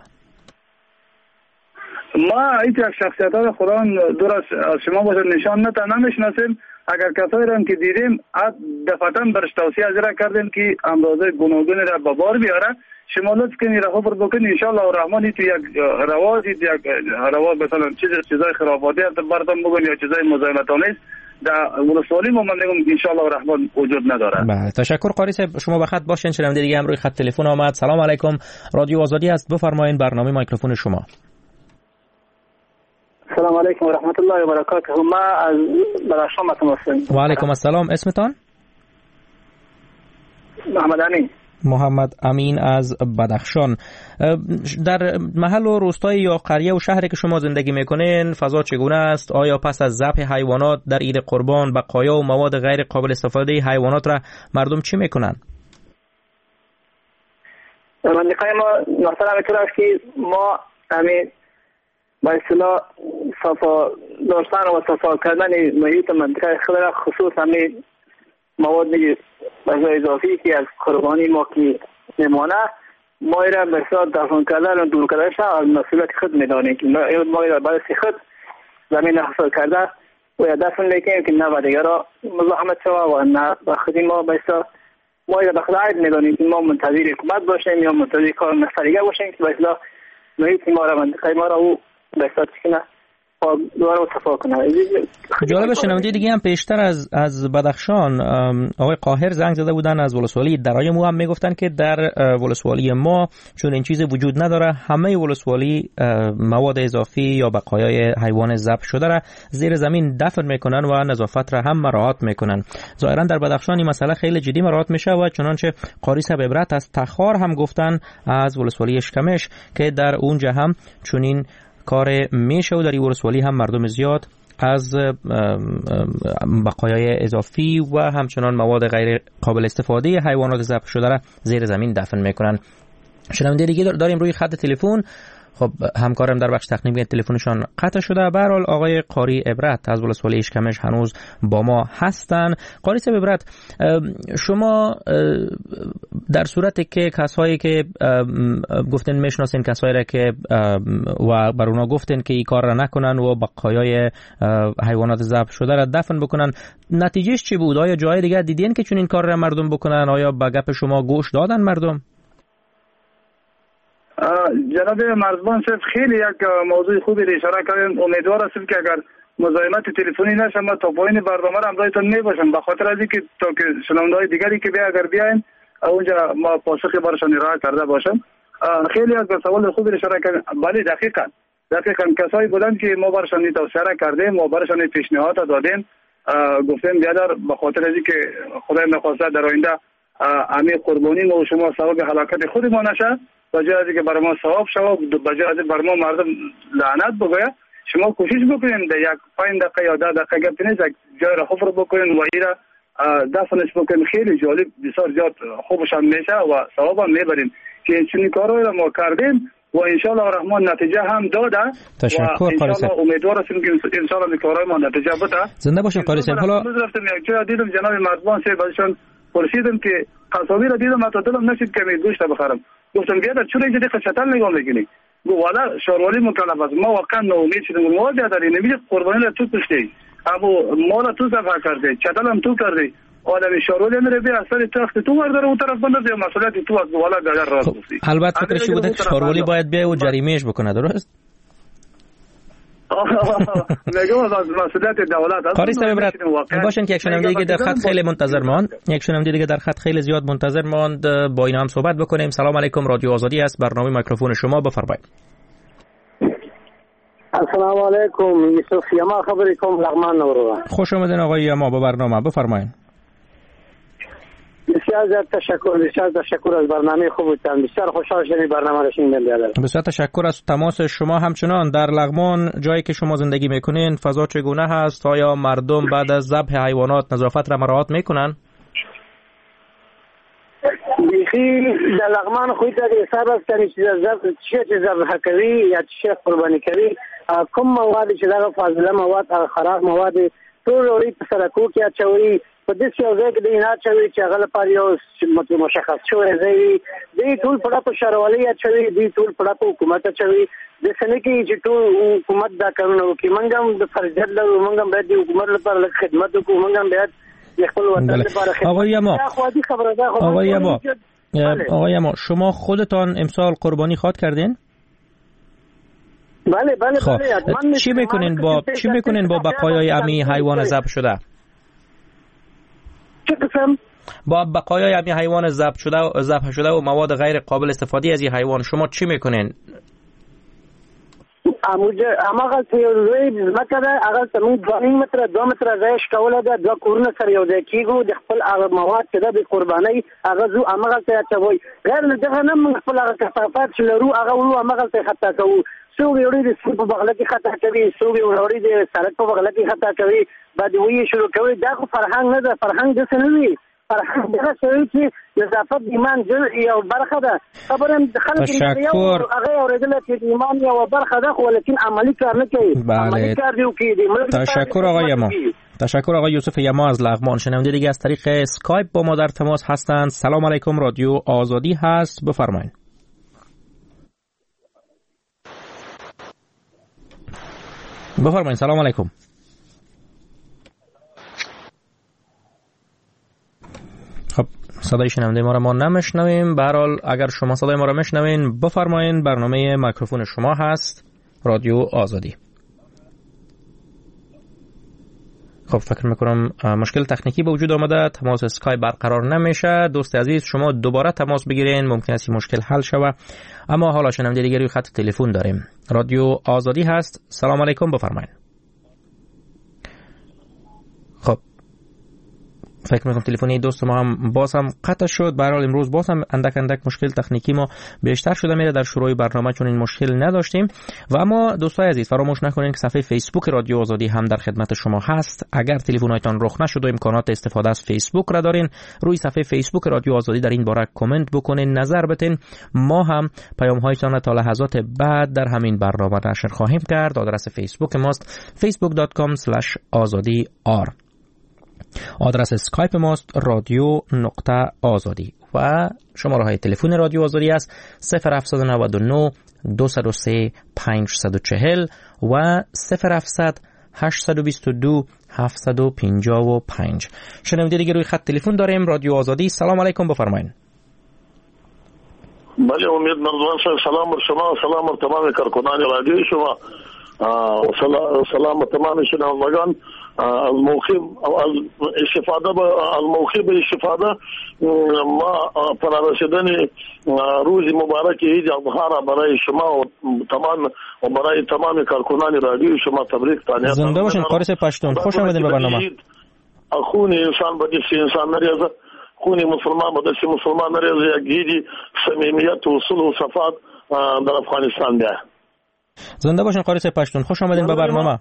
Speaker 14: ما این یک شخصیت ها خدا دور از شما باشه نشان نتا نمیشناسیم. اگر کسایی را که دیدیم دفعتا برش توصیه از را کردیم که امراض گوناگون را به بار بیاره. شما لطف کنید را خبر بکنید ان شاء الله الرحمن. تو یک رواج یک رواج مثلا چیز چیزای خرافاتی براتون بگم یا چیزای مزاحمت آمیز در ولسوالی ما من میگم ان شاء الله الرحمن وجود نداره.
Speaker 4: بله تشکر قاری صاحب. شما به خط باشین. شنونده دیگه هم روی خط تلفن آمد. سلام علیکم، رادیو آزادی است، بفرمایید برنامه میکروفون شما.
Speaker 12: السلام علیکم و رحمت الله و برکاته. ما از بدخشان هستم.
Speaker 4: و علیکم السلام. اسمتان؟
Speaker 12: محمد امین.
Speaker 4: محمد امین از بدخشان. در محل و روستای یا قریه و شهری که شما زندگی میکنین فضا چگونه است؟ آیا پس از ذبح حیوانات در عید قربان بقایا و مواد غیر قابل استفاده حیوانات را مردم چی میکنن؟
Speaker 12: منطقه ما مثلا میتونه است که ما همین با اصطلاح صفا داشتن و صفا کردن محیط منطقه خود را خصوص همین مواد غذای اضافی که از قربانی ما که میمانه ما را بسیار دفن کردن و دور کردنش از مسئولیت خود میدانیم که ما را برای خود زمین حاصل کرده و یا دفن میکنیم که نه و دیگر را مزاحمت شود و نه و خودی ما بسیار ما را به خود عید میدانیم که ما منتظر حکومت باشیم یا منتظر کار مستریگه باشیم که بسیار محیط ما را منطقه ما را او بسیار چکنه دوباره صفا کنه.
Speaker 4: جالب شنونده دیگه هم پیشتر از از بدخشان آقای قاهر زنگ زده بودن از ولسوالی درای مو، هم میگفتن که در ولسوالی ما چون این چیز وجود نداره همه ولسوالی مواد اضافی یا بقایای حیوان ذبح شده را زیر زمین دفن میکنن و نظافت را هم مراعات میکنن. ظاهرا در بدخشان این مسئله خیلی جدی مراعات میشه و چنانچه قاری صاحب عبرت از تخار هم گفتن از ولسوالی اشکمش که در اونجا هم چنین کار میشه و در این ولسوالی هم مردم زیاد از بقایای اضافی و همچنان مواد غیر قابل استفاده حیوانات ذبح شده را زیر زمین دفن میکنن. شنونده دیگه داریم روی خط تلفن. خب همکارم در بخش تکنیکی میگه تلفنشان قطع شده. به هر حال آقای قاری عبرت از ولسوالی اشکمش هنوز با ما هستن. قاری صاحب عبرت، شما در صورتی که کسایی که گفتن میشناسین کسایی را که و بر اونا گفتن که این کار را نکنن و بقایای حیوانات ذبح شده را دفن بکنن، نتیجهش چی بود؟ آیا جای دیگه دیدین که چون این کار را مردم بکنن؟ آیا به گپ شما گوش دادن مردم؟
Speaker 14: جناب مرزبان صاحب خیلی یک موضوع خوبی را اشاره کردن. امیدوار هستم که اگر مزاحمت تلفنی نشه ما تا پایین برنامه را همراهتون میباشم، به خاطر از اینکه تا که شنونده‌های دیگری که بیا اگر بیاین اونجا ما پاسخی برشان ارائه کرده باشم. خیلی از سوال خوبی را اشاره کردن. بله دقیقاً دقیقاً کسایی بودن که ما برشان توصیه کردیم و برشان پیشنهاد دادیم، گفتیم بیادر به خاطر از اینکه خدای نخواسته در آینده همه قربانی ما و شما ثواب هلاکت خود ما نشه، بجای از اینکه برای ما ثواب شود بجای از برای ما مردم لعنت بگوید، شما کوشش بکنین در یک پنج دقیقه یا ده دقیقه گپ نیست یک جای را حفر بکنین و ایرا دفنش بکنین. خیلی جالب بسیار زیاد خوبشان میشه و ثواب هم میبرین که این کارهایی را ما کردیم و انشالله الرحمن نتیجه هم داده.
Speaker 4: تشکر قاری صاحب.
Speaker 14: امیدوار هستیم که انشالله کارهای ما نتیجه بده.
Speaker 4: زنده باشین قاری صاحب. حالا
Speaker 14: رفتم یک جای دیدم جناب مرزبان صاحب ازشان پرسیدم که قصابی را دیدم تا دلم نشید که می گوشت بخرم. گفتم بیادر چرا اینجا دیگه شتل نگاه میکنی؟ گفت والا شاروالی مکلف است. ما واقعا ناامید شدیم. ما بیادر نمیشه قربانی را تو کشتی، اما مال تو ذبح کردی، چتل هم تو کردی، آدمی شاروالی میره بیا اصلا تخت تو برداره اون طرف بندازه مسئولیت تو از والا بیادر راست گفتی.
Speaker 4: البته فکرش بوده که شاروالی باید بیا و جریمهش بکنه، درست؟
Speaker 14: نگاه از مسئولیت دولت است.
Speaker 4: قاری صاحب عبرت باشن که یک شنونده دیگه در خط خیلی منتظر ماند. یک شنونده دیگه در خط خیلی زیاد منتظر ماند. با اینا هم صحبت بکنیم. سلام علیکم، رادیو آزادی است، برنامه میکروفون شما، بفرمایید.
Speaker 15: السلام علیکم، یوسف یما خبری کوم لغمان نورو.
Speaker 4: خوش آمدین آقای یما به برنامه، بفرمایید.
Speaker 15: بسیار زیاد تشکر، بسیار تشکر از برنامه خوبتان. بسیار خوشحال شدم برنامه را شنیدم بیادر.
Speaker 4: بسیار تشکر از تماس شما. همچنان در لغمان جایی که شما زندگی میکنین فضا چگونه هست؟ آیا مردم بعد از ذبح حیوانات نظافت را مراعات میکنن؟
Speaker 15: بیخی در لغمان خودت حساب است که چه چه ذبح کوي یا چه قربانی کوي کوم مواد چې دا فاضله مواد خراب مواد ټول وړي په سرکو کې اچوي په دې څه ځای کې د نه اچوي چې هغه لپاره یو مشخص شوی ځای دی. ټول پړه په شاروالي اچوي، دی ټول پړه په حکومت اچوي. د سنې کې چې ټول حکومت دا کارونه وکړي. موږ هم د فرضیت لرو، موږ هم باید د حکومت لپاره خدمت وکړو، موږ هم باید خپل وطن لپاره خدمت.
Speaker 4: آقای یما آقای یما آقای یما شما خودتان امسال قربانی خواد کردین؟
Speaker 15: بله بله
Speaker 4: خب.
Speaker 15: بله.
Speaker 4: چی میکنین با چی میکنین با بقایای امی حیوان ذبح شده؟
Speaker 15: چه قسم؟
Speaker 4: با بقایای امی حیوان ذبح شده و ذبح شده و مواد غیر قابل استفاده از این حیوان شما چی میکنین؟
Speaker 15: اموجه اماغه تیوری مکه هغه تمون دوه متر دوه متر ځایش کوله ده دوه کورونه سره یو ځای کیږو د خپل هغه مواد چې د قرباني هغه زو اماغه ته چوي غیر نه دغه نه موږ خپل هغه کثافات چې لرو هغه ورو اماغه ته خطا کوو سو ویوري د سپو په بغل کې خطا کوي سو ویوري د سړک په بغل کې خطا کوي بعد وی شروع کوي دا خو فرهنګ نه ده فرهنګ د سنوي فرهنګ دغه شوی چې نظافت ایمان جزء یو برخه ده خبره خلک یو هغه اوریدل چې ایمان یو برخه ده خو لیکن عملی کار نه کوي عملی کار دی کوي
Speaker 4: تشکر آقای یما تشکر آقای یوسف یما از لغمان. شنونده دیگه از طریق اسکایپ با ما در تماس هستند. سلام علیکم، رادیو آزادی هست، بفرمایید. بفرمایید. سلام علیکم. خب صدای شنونده ما را ما نمیشنویم. به هر حال اگر شما صدای ما را میشنوین بفرمایید. برنامه میکروفون شما هست، رادیو آزادی. خب فکر میکنم مشکل تکنیکی به وجود آمده، تماس اسکایپ برقرار نمیشه. دوست عزیز شما دوباره تماس بگیرین، ممکن است این مشکل حل شود. اما حالا شنونده دیگری خط تلفن داریم. رادیو آزادی هست. سلام علیکم، بفرمایید. خب فکر میکنم تلفنی دوست ما هم باز هم قطع شد. به هر حال امروز باز هم اندک اندک مشکل تکنیکی ما بیشتر شده میره. در شروع برنامه چون این مشکل نداشتیم. و اما دوستای عزیز فراموش نکنید که صفحه فیسبوک رادیو آزادی هم در خدمت شما هست. اگر تلفن‌هایتان رخ نشد و امکانات استفاده از فیسبوک را دارین، روی صفحه فیسبوک رادیو آزادی در این باره کامنت بکنین، نظر بدین. ما هم پیام‌هایتان را تا لحظات بعد در همین برنامه نشر خواهیم کرد. آدرس فیسبوک ماست facebook dot com slash azadi r. آدرس اسکایپ ماست رادیو نقطه آزادی و شماره های تلفن رادیو آزادی است صفر هفت نه نه دو صفر سه پنج چهار صفر و صفر هفت هشت دو دو هفت پنج پنج. شنونده دیگه روی خط تلفن داریم. رادیو آزادی، سلام علیکم، بفرمایید.
Speaker 16: بله امید مرزوان صاحب، سلام بر شما، سلام بر تمام کارکنان رادیو شما، سلام تمام شنوندگان. الموخي استفاده الموخي به استفاده ما پر رسیدن روز مبارک عید الاضحی برای شما و تمام و برای تمام کارکنان رادیو شما تبریک تانیت.
Speaker 4: زنده باشین قارس پشتون، خوش آمدید به برنامه.
Speaker 16: خون انسان به دست انسان نریزه، خون مسلمان به دست مسلمان نریزه. یک عید صمیمیت و صلح و صفات در افغانستان ده.
Speaker 4: زنده باشین قارس پشتون، خوش آمدید به برنامه.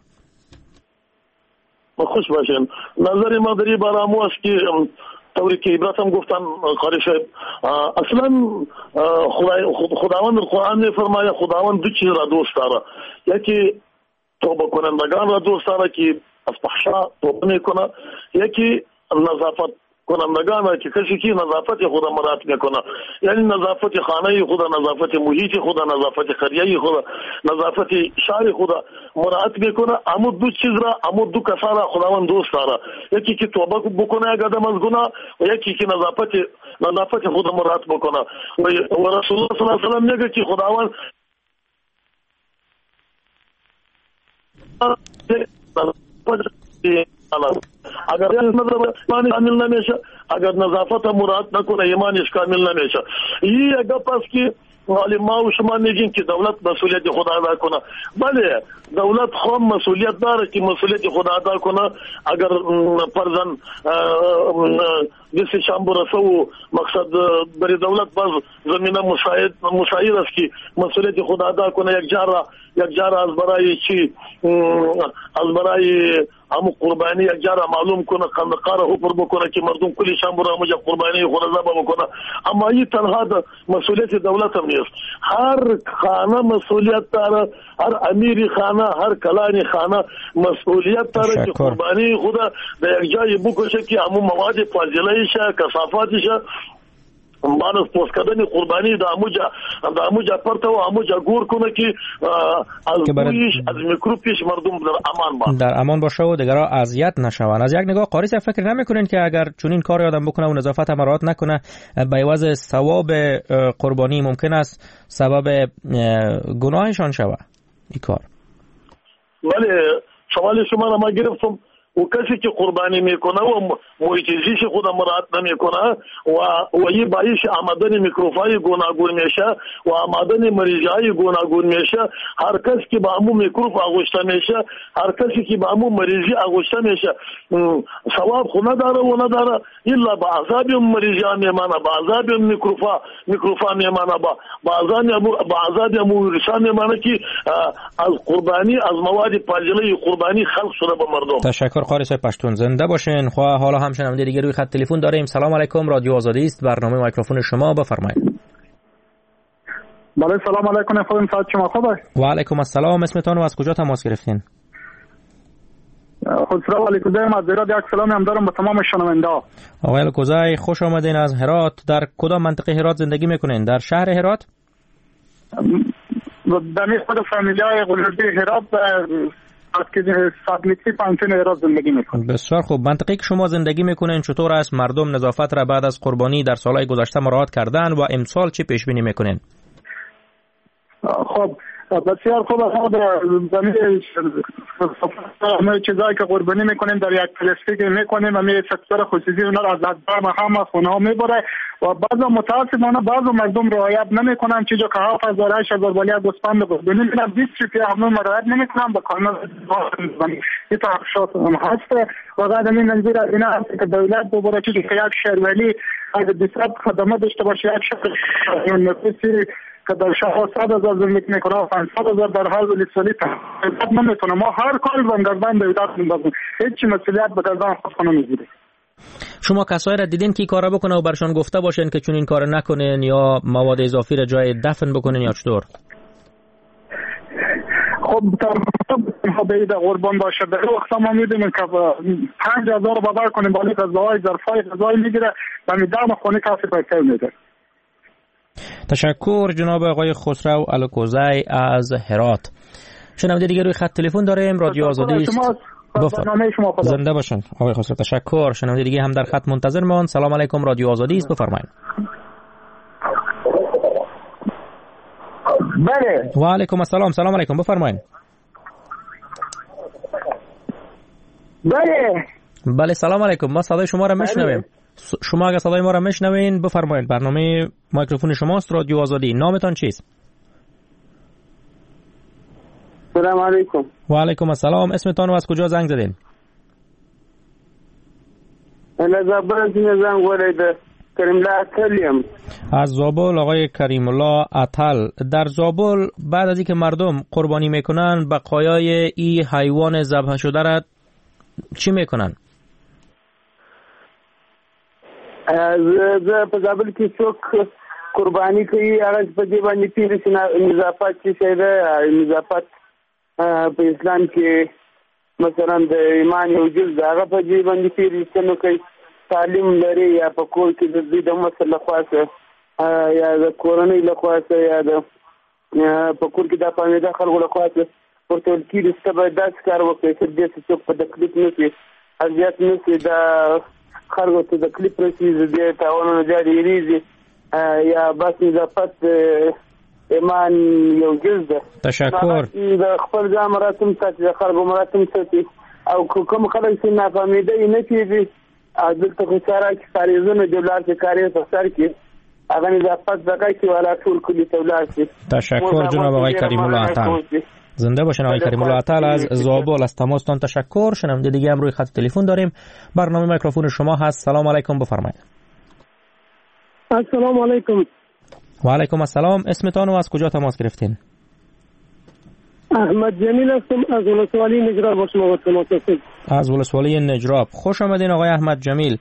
Speaker 16: خوش باشین. نظر ما در این باره مو است که طوری که عبرت هم گفتن قاری صاحب، اصلا خداوند قرآن می فرماید خداوند دو چیز را دوست داره، یکی توبه کنندگان را دوست داره که از فحشا توبه میکنه، یکی نظافت کنندگان را که کسی که نظافت خود مراد میکنه، یعنی نظافت خانه خود، نظافت محیط خود، نظافت قریه خود، نظافت شهر خود مراد میکنه. امو دو چیز را امو دو کسا را خداوند دوست داره، یکی که توبه بکنه یک آدم از گناه و یکی که نظافت نظافت خود مراد بکنه. و رسول الله صلی الله علیه و سلم میگه که خداوند اگر ایمان کامل نمیشه، اگر نظافت مراد نکنه ایمانش کامل نمیشه. این اگه پس که علما و شما میگین که دولت مسئولیت خود ادا کنه، بله دولت خود مسئولیت داره که مسئولیت خود ادا کنه. اگر فرضاً دست شام برسه و مقصد برای دولت باز زمینه مساعد مساعد است که مسئولیت خود ادا کنه. یک جا یک جا از برای چی از برای همو قربانی یک جا معلوم کنه، خندقاره حفر بکنه که مردم کلی شام برای مجا قربانی خود ذبح بکنه. اما این تنها د مسئولیت دولت هم نیست، هر خانه مسئولیت داره، هر امیر خانه، هر کلانی خانه مسئولیت داره که قربانی خود در یک جای بکشه که همو مواد فاضله شه، کثافات شه. مانس پوست کردن قربانی د اموجا د اموجا پرته و اموجا گور کنه که از بویش از میکروبش مردم در امان باشه،
Speaker 4: در امان باشه و دیگرها اذیت نشون. از یک نگاه قاری صاحب فکر نمیکنین که اگر چون این کار آدم بکنه و نظافت هم رعایت نکنه به عوض ثواب قربانی ممکن است سبب گناهشان شود این کار؟
Speaker 16: ولی سوال شما را ما گرفتم و کسی که قربانی میکنه و محیط زیست خود مراعات نمیکنه و و یه باعث آمدن میکروب‌های گوناگون میشه و آمدن مریضای گوناگون میشه. هر کسی که با همون میکروب آغشته میشه، هر کسی که با همون مریضی آغشته میشه ثواب خو نداره و نداره الا با عذاب مریضا میمانه، با عذاب میکروبا میکروبا میمانه، با با عذاب با عذاب ویروسا میمانه که از قربانی از مواد پاجله قربانی خلق شده به مردم.
Speaker 4: تشکر قاری صاحب پشتون، زنده باشین. خو حالا هم شنونده دیگه روی خط تلفن داریم. سلام علیکم، رادیو آزادی است، برنامه میکروفون شما، بفرمایید.
Speaker 10: بله سلام علیکم، خودم ساعت شما خوبه؟
Speaker 4: و علیکم السلام، اسمتون و از کجا تماس گرفتین؟
Speaker 10: خسرو علیکوزای از هرات، یک سلام هم دارم به تمام شنونده ها.
Speaker 4: آقای علیکوزای خوش آمدین از هرات. در کدام منطقه هرات زندگی میکنین؟ در شهر هرات؟
Speaker 10: در می خود فامیلیای قلدی هرات از که صد متری پانچین هرات زندگی میکنم.
Speaker 4: بسیار خوب. منطقه‌ای که شما زندگی میکنین چطور است؟ مردم نظافت را بعد از قربانی در سالهای گذشته مراعات کردن و امسال چی پیش بینی میکنین؟
Speaker 10: خب بسیار خوب است. زمین همه چیزایی که قربانی میکنیم در یک پلاستیک میکنیم و می سکتور خصوصی اونا را از دار هم خونه ها میبره و بعضا متاسفانه بعضا مردم رعایت نمیکنن. چیزا که هفت هزار هشت هزار ولی گوسفند قربانی میکنن بیست روپیه هم رعایت نمیکنن به کانون زمین. این تحقیقات هم هست و بعد این منظور از این هست که دولت دوباره چیزی که یک شهر ولی از بیست خدمات داشته باشه، یک شهر نفسی که در شهر صد هزار زندگی میکنه و پانصد هزار در هر ولی تحقیقات نمیتونه. ما هر کار زنگردان دولت میبازیم، هیچی مسئولیت به گردان خود کنه میگیره.
Speaker 4: شما کسایی را دیدین که کارا بکنه و برشان گفته باشین که چون این کار نکنین یا مواد اضافی را جای دفن بکنین یا چطور؟
Speaker 10: خب تا به عید قربان باشه در وقت ما میدونیم که پنج هزار رو بابر کنیم بالی غذاهای ظرفای غذایی میگیره و میدرم خونه کسی پیسه میده.
Speaker 4: تشکر جناب آقای خسرو علیکوزای از هرات. شنونده دیگه روی خط تلفن داریم، رادیو آزادی است. بفرمایید. زنده باشین آقای خسرو. تشکر. شنونده دیگه هم در خط منتظر مان. سلام علیکم، رادیو آزادی است، بفرمایید.
Speaker 17: بله.
Speaker 4: و علیکم السلام. سلام علیکم، بفرمایید.
Speaker 17: بله.
Speaker 4: بله سلام علیکم، ما صدای شما را میشنویم. شما اگه صدای ما را میشنوین بفرمایید. برنامه میکروفون شماست، رادیو آزادی. نامتان چیست؟
Speaker 17: سلام علیکم.
Speaker 4: و علیکم السلام، اسمتان و از کجا زنگ زدین؟
Speaker 17: انا زابل زنگ ولید کریم الله اتلیم.
Speaker 4: از زابل آقای کریم الله اتل. در زابل بعد از اینکه مردم قربانی میکنن بقایای این حیوان ذبح شده را چی میکنن؟
Speaker 17: از په زابل کې څوک قرباني کوي هغه په دې باندې پیری نظافت چې شیده نظافت په اسلام کې مثلا د ایمان یو جز هغه په دې باندې پیری څنګه کوي تعلیم لري یا په کور کې د دې د مسله خاصه یا د کورنۍ له خاصه یا د په کور کې د فامیل خلکو له خاصه ورته کې د سبا داس کار وکړي چې دې څه په تکلیف نه شي اذیت نه شي دا خلکو ته د کلیپ رسیږي د تاوانونو جاري ریزي یا بس نظافت ایمان یو جز ده.
Speaker 4: تشکر.
Speaker 17: د خپل ځان مراتم ساتي، د خلکو مراتم ساتي او کوم خلک چې نافهمیده نه کېږي دلته خو سره چې کاریزونه د ولار چې کاری په سر کې هغه نظافت دغه کې ولا ټول کلی ته ولار شي.
Speaker 4: تشکر جناب آقای کریم الله عطا. زنده باشین آقای کریم الله عطا از زابل. از تماستان تشکر. شنونده دیگه هم روی خط تلفن داریم. برنامه میکروفون شما هست. سلام علیکم، بفرمایید.
Speaker 18: السلام علیکم.
Speaker 4: و علیکم السلام، اسمتان و از کجا تماس گرفتین؟
Speaker 18: احمد جمیل هستم از ولسوالی نجراب با شما تماس گرفتم.
Speaker 4: از ولسوالی نجراب. خوش آمدین آقای احمد جمیل.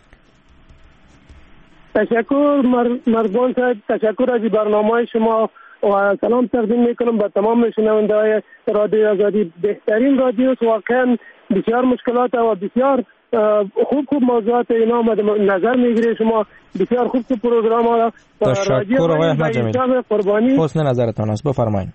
Speaker 18: تشکر مرزبان صاحب، تشکر از برنامه شما و سلام تقدیم میکنم به تمام شنونده های رادیو آزادی. بهترین رادیو واقعا بسیار مشکلات و بسیار خوب خوب موضوعات اینا مد نظر میگیره. شما بسیار خوب خوب پروگرام ها.
Speaker 4: تشکر آقای احمد جمیل، حسن نظرتان است، بفرمایید.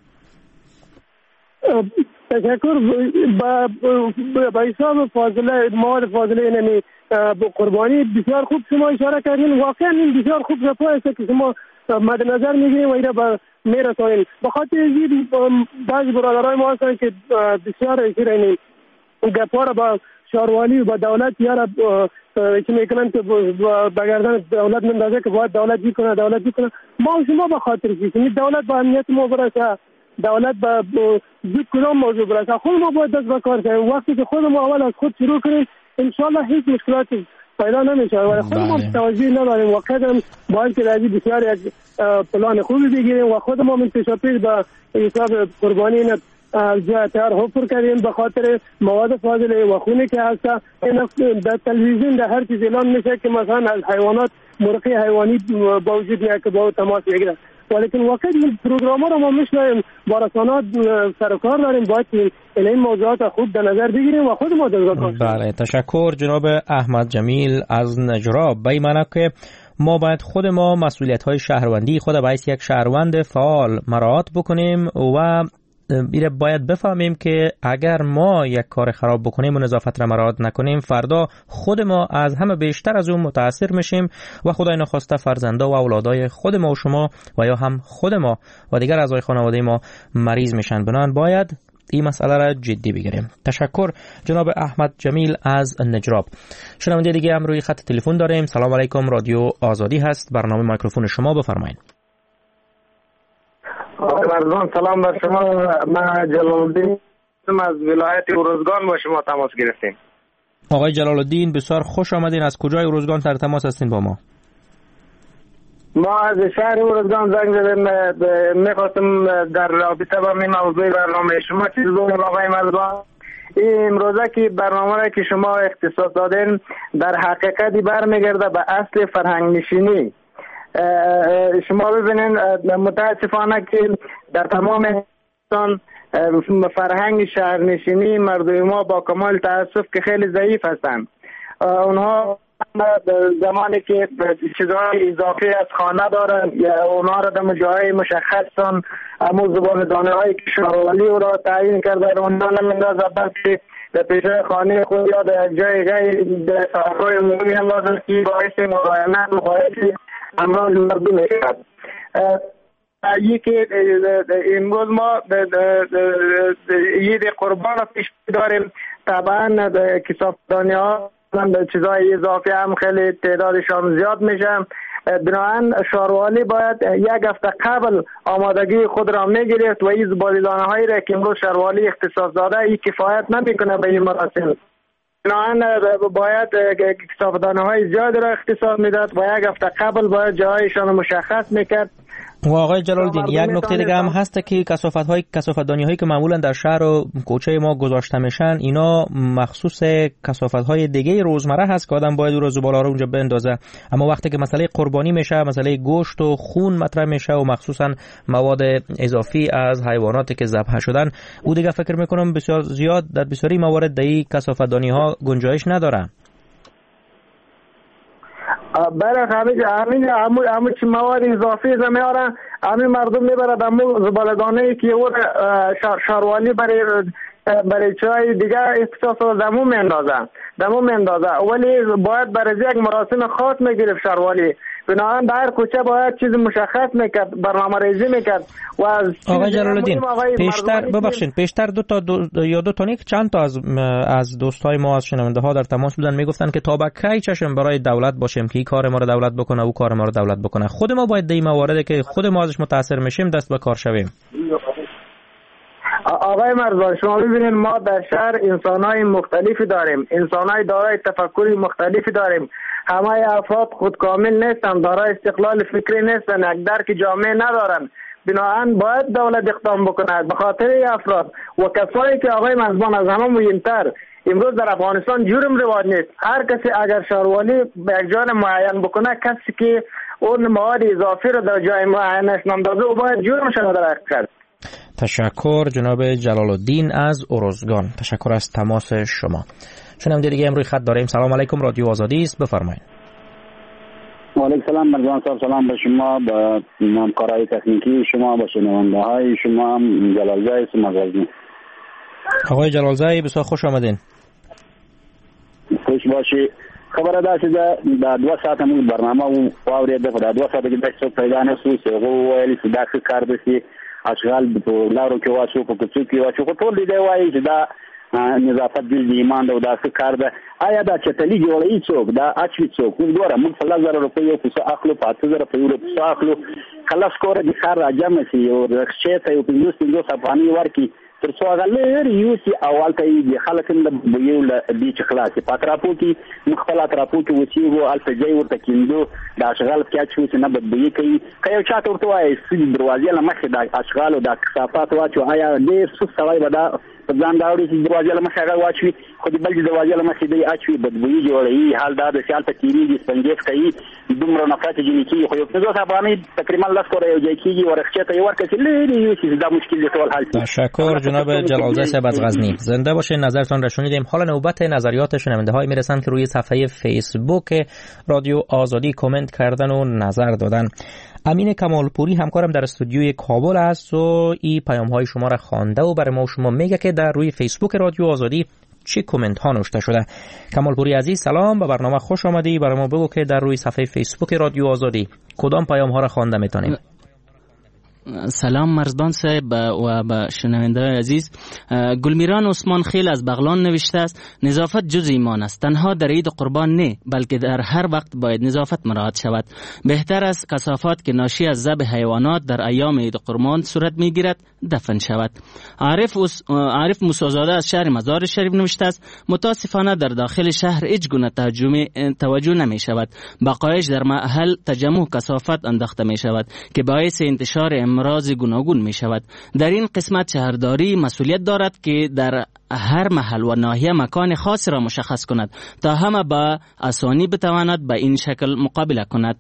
Speaker 18: تشکر. با حساب فاضله مواد فاضله نمی قربانی بسیار خوب شما اشاره کردین. واقعا این بسیار خوب رفاه است که شما مد نظر میگیریم و اینا با میرسانیم. بخاطر این بعضی برادرای ما هستن که بسیار اشاره این گپا را با شاروالی و دولت یارا که میکنن که بگردن دولت مندازه که باید دولت جی کنه دولت جی کنه. ما شما به خاطر چیزی دولت با امنیت ما برسه، دولت با زود کدام موضوع برسه، خود ما باید دست به کار کنیم. وقتی که خود ما اول از خود شروع کنیم انشالله هیچ مشکلاتی پیدا نمیشه. ولی خود ما توجه نداریم. واقعا باید که راضی بسیار یک پلان خوبی بگیریم و خود ما من پیشا پیش به حساب قربانی نه جای تیار حفر کردیم به خاطر مواد فاضله و خونی که هست. در تلویزیون در هر چیز اعلام میشه که مثلا از حیوانات مرغی حیوانی با وجود میاد که با تماس بگیرن، ولیکن واقعا این پروگرام ها رو ما میشنویم با رسانات سر کار داریم. باید این موضوعات خوب در نظر بگیریم و خود ما در کار.
Speaker 4: بله، تشکر جناب احمد جمیل از نجراب. به این معنی که ما باید خود ما مسئولیت های شهروندی خود باید یک شهروند فعال مراعات بکنیم و ایره باید بفهمیم که اگر ما یک کار خراب بکنیم و نظافت را مراعات نکنیم فردا خود ما از همه بیشتر از اون متاثر میشیم و خدای نخواسته فرزنده و اولادای خود ما و شما و یا هم خود ما و دیگر اعضای خانواده ما مریض میشن. بنابراین باید این مسئله را جدی بگیریم. تشکر جناب احمد جمیل از نجراب. شنونده دیگه هم روی خط تلفن داریم. سلام علیکم، رادیو آزادی هست، برنامه میکروفون شما، بفرمایید.
Speaker 11: مردان سلام بر شما. من جلال الدین از ولایت اروزگان با شما تماس گرفتیم.
Speaker 4: آقای جلال الدین بسیار خوش آمدین. از کجای اروزگان در تماس هستین با ما؟
Speaker 11: ما از شهر اروزگان زنگ زدیم. میخواستم در رابطه با این موضوع برنامه شما چیز بگم آقای مردان. این امروزه که برنامه را که شما اختصاص دادین در حقیقتی برمیگرده به اصل فرهنگ نشینی. شما ببینین متاسفانه که در تمام هندوستان فرهنگ شهرنشینی مردم ما با کمال تاسف که خیلی ضعیف هستند. اونها زمانی که چیزهای اضافی از خانه دارن یا اونها را در جای مشخص همون زبان دانه هایی که شاروالی او را تعیین کرده اونها نمیندازه، بلکه در پیشه خانه خود یا در جای غیر در ساحتهای عمومی هم لازم که باعث مقایمت مقایمت امراض مردم میشد. یکی امروز ما عید قربان را پیش داریم. طبعا کثافتدانی ها چیزهای اضافی هم خیلی تعدادشان زیاد میشه. بنابراین شاروالی باید یک هفته قبل آمادگی خود را میگیرد و این زباله‌دانه هایی را که امروز شاروالی اختصاص داده این کفایت نمیکنه به این مراسم. بنابراین باید کثافتدانی های زیاد را اختصاص میداد و یک هفته قبل باید جایشان مشخص میکرد.
Speaker 4: و آقای جلال الدین یک نکته دیگه هم هست که کثافت های کثافتدانی هایی که معمولا در شهر و کوچه ما گذاشته میشن اینا مخصوص کثافت های دیگه روزمره هست که آدم باید اون رو زباله رو اونجا بندازه، اما وقتی که مسئله قربانی میشه، مسئله گوشت و خون مطرح میشه و مخصوصا مواد اضافی از حیواناتی که ذبح شدن، او دیگه فکر میکنم بسیار زیاد در بسیاری موارد دی کثافتدانی ها گنجایش نداره.
Speaker 11: برای همین همین همون همون چی مواد اضافی زمیارن همین مردم میبرد همون زباله‌دانه‌ای که او شار شاروالی برای برای چای دیگه اختصاص دمو میندازن دمو میندازه ولی باید برای یک مراسم خاص میگرفت شاروالی. بنابراین در کوچه باید چیز مشخص میکرد، برنامه ریزی میکرد. و از
Speaker 4: آقای جلال الدین پیشتر ببخشید پیشتر دو تا دو یا دو تا نیک چند تا از از دوستای ما از شنونده ها در تماس بودن میگفتن که تا به کی چشم برای دولت باشیم که این کار ما رو دولت بکنه او کار ما رو دولت بکنه. خود ما باید در این موارد که خود ما ازش متاثر میشیم دست به کار شویم.
Speaker 11: آقای مرزا شما ببینید ما در شهر انسان‌های مختلفی داریم، انسان‌های دارای تفکری مختلفی داریم. همه افراد خود کامل نیستن، دارای استقلال فکری نیستن، یک درک جامع ندارن. بنابراین باید دولت اقدام بکنه به خاطر افراد و کسایی که آقای مرزبان از همه مهمتر امروز در افغانستان جرم رواج نیست. هر کسی اگر شاروالی به یک جای معین بکنه، کسی که اون مواد اضافی رو در جای معینش نامدازه او باید جرمش را در کرد.
Speaker 4: تشکر جناب جلال الدین از اروزگان. تشکر از تماس شما. شنونده دیگه امروز خط داریم. سلام علیکم، رادیو آزادی است، بفرمایید.
Speaker 19: و علیکم سلام مرزبان صاحب، سلام به شما، به همکارای تکنیکی شما، به شنونده های شما. جلال زای است مغازی.
Speaker 4: آقای جلال زای بسیار خوش آمدین.
Speaker 19: خوش باشی. خبر ده چې دا دوه ساعته موږ برنامه واورېده، خو دا دوه ساعته کې داسې څوک پیدا نه شو چې هغه وویل چې دا ښه کار دی چې اشغال په لارو کې واچو، په کوڅو کې واچو. خو ټول دې وایي چې دا نظافت جز ایمان او داسې کار ده. آیا دا چټلي جوړوي څوک دا اچوي څوک؟ وګوره موږ په لس زره روپۍ یو پسه اخلو، په اته زره په یو پسه اخلو، کله سکوره د ښار راجمع شي یو رخصې ته یو پنځوس پنځوس افغانۍ ورکړي تر څو هغه لرې یوسي اول ته یې خلک هم د بویو له دې چې خلاصې په اطرافو کې موږ خپل اطرافو کې اوسېږو، هلته ځای ورته کیندو، د اشغال پکې اچوو چې نه بدبویي کوي. که یو چا ته ورته وایي د دروازې له مخې د اشغالو دا کثافات واچو، آیا ډېر سوس سړی به دا په ځان راوړي چې دروازې له مخې هغه واچوي؟ خو د بل د دروازې له مخې دی اچوي، بدبویي جوړوي. حال دا د چې هلته تېرېږي، سپنجېس کوي، دومره نفرت ځینې کېږي. خو یو پنځوس افغانۍ تقریبا لس کوره یو ځای کېږي، ورخچې ته یې ورکړه چې لرې یوسي، دا مشکل دی ټول حل شي.
Speaker 4: تشکر جناب جلالزاده صاحب از غزنی. زنده باشین، نظرتان را شنیدیم. حالا نوبت نظریات شنونده‌های میرسند که روی صفحه فیسبوک رادیو آزادی کامنت کردن و نظر دادن. امین کمالپوری همکارم در استودیوی کابل است و این پیام های شما را خوانده و برای ما شما میگه که در روی فیسبوک رادیو آزادی چه کامنت ها نوشته شده. کمالپوری عزیز سلام، به برنامه خوش آمدی. برای ما بگو که در روی صفحه فیسبوک رادیو آزادی کدام پیام ها را خوانده میتونیم؟
Speaker 8: سلام مرزبان صاحب و به شنونده عزیز. گلمیران عثمان خیل از بغلان نوشته است نظافت جز ایمان است، تنها در عید قربان نه بلکه در هر وقت باید نظافت مراعات شود. بهتر است کثافات که ناشی از ذبح حیوانات در ایام عید قربان صورت میگیرد دفن شود. عارف عارف موسی‌زاده از شهر مزار شریف نوشته است متاسفانه در داخل شهر هیچ گونه توجه نمی شود، بقایش در محل تجمع کثافات انداخته می شود که باعث انتشار امراض گوناگون می شود. در این قسمت شهرداری مسئولیت دارد که در هر محل و ناحیه مکان خاص را مشخص کند تا همه با آسانی بتواند به این شکل مقابله کند.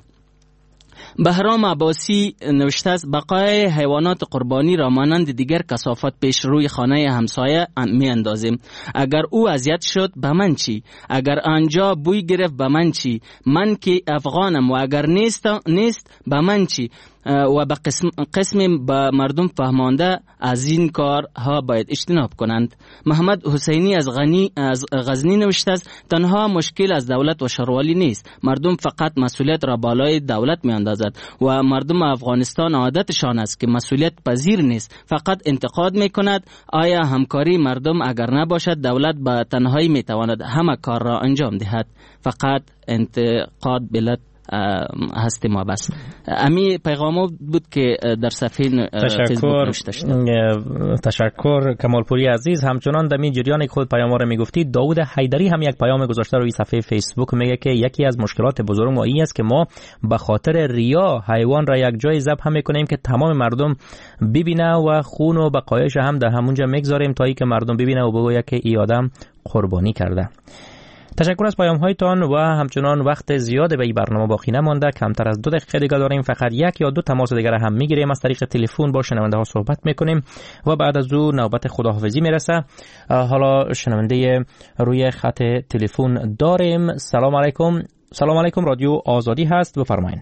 Speaker 8: بهرام عباسی نوشته است بقای حیوانات قربانی را مانند دیگر کثافات پیش روی خانه همسایه می اندازیم. اگر او اذیت شد به من چی؟ اگر آنجا بوی گرفت به من چی؟ من که افغانم و اگر نیست نیست به من چی؟ و به قسم, قسم به مردم فهمانده از این کارها باید اجتناب کنند. محمد حسینی از غنی از غزنی نوشته است تنها مشکل از دولت و شاروالی نیست، مردم فقط مسئولیت را بالای دولت می اندازد و مردم افغانستان عادتشان است که مسئولیت پذیر نیست، فقط انتقاد می کند. آیا همکاری مردم اگر نباشد دولت به تنهایی می تواند همه کار را انجام دهد؟ فقط انتقاد بلد هستی ما بس. امی پیغامو بود که در صفحه فیسبوک نوشته شد.
Speaker 4: تشکر کمالپوری عزیز. همچنان در این جریان که خود پیام را میگفتی داود حیدری هم یک پیام گذاشته روی صفحه فیسبوک، میگه که یکی از مشکلات بزرگ ما این است که ما به خاطر ریا حیوان را یک جای ذبح میکنیم که تمام مردم ببینه و خون و بقایش هم در همونجا میگذاریم تا اینکه مردم ببینه و بگوید که این آدم قربانی کرده. تشکر از پیام هایتان و همچنان وقت زیاد به این برنامه باقی نمانده، کمتر از دو دقیقه دیگه داریم، فقط یک یا دو تماس دیگر هم میگیریم، از طریق تلفن با شنونده ها صحبت میکنیم و بعد از او نوبت خداحافظی میرسه. حالا شنونده روی خط تلفن داریم. سلام علیکم. سلام علیکم، رادیو آزادی هست، بفرمایید.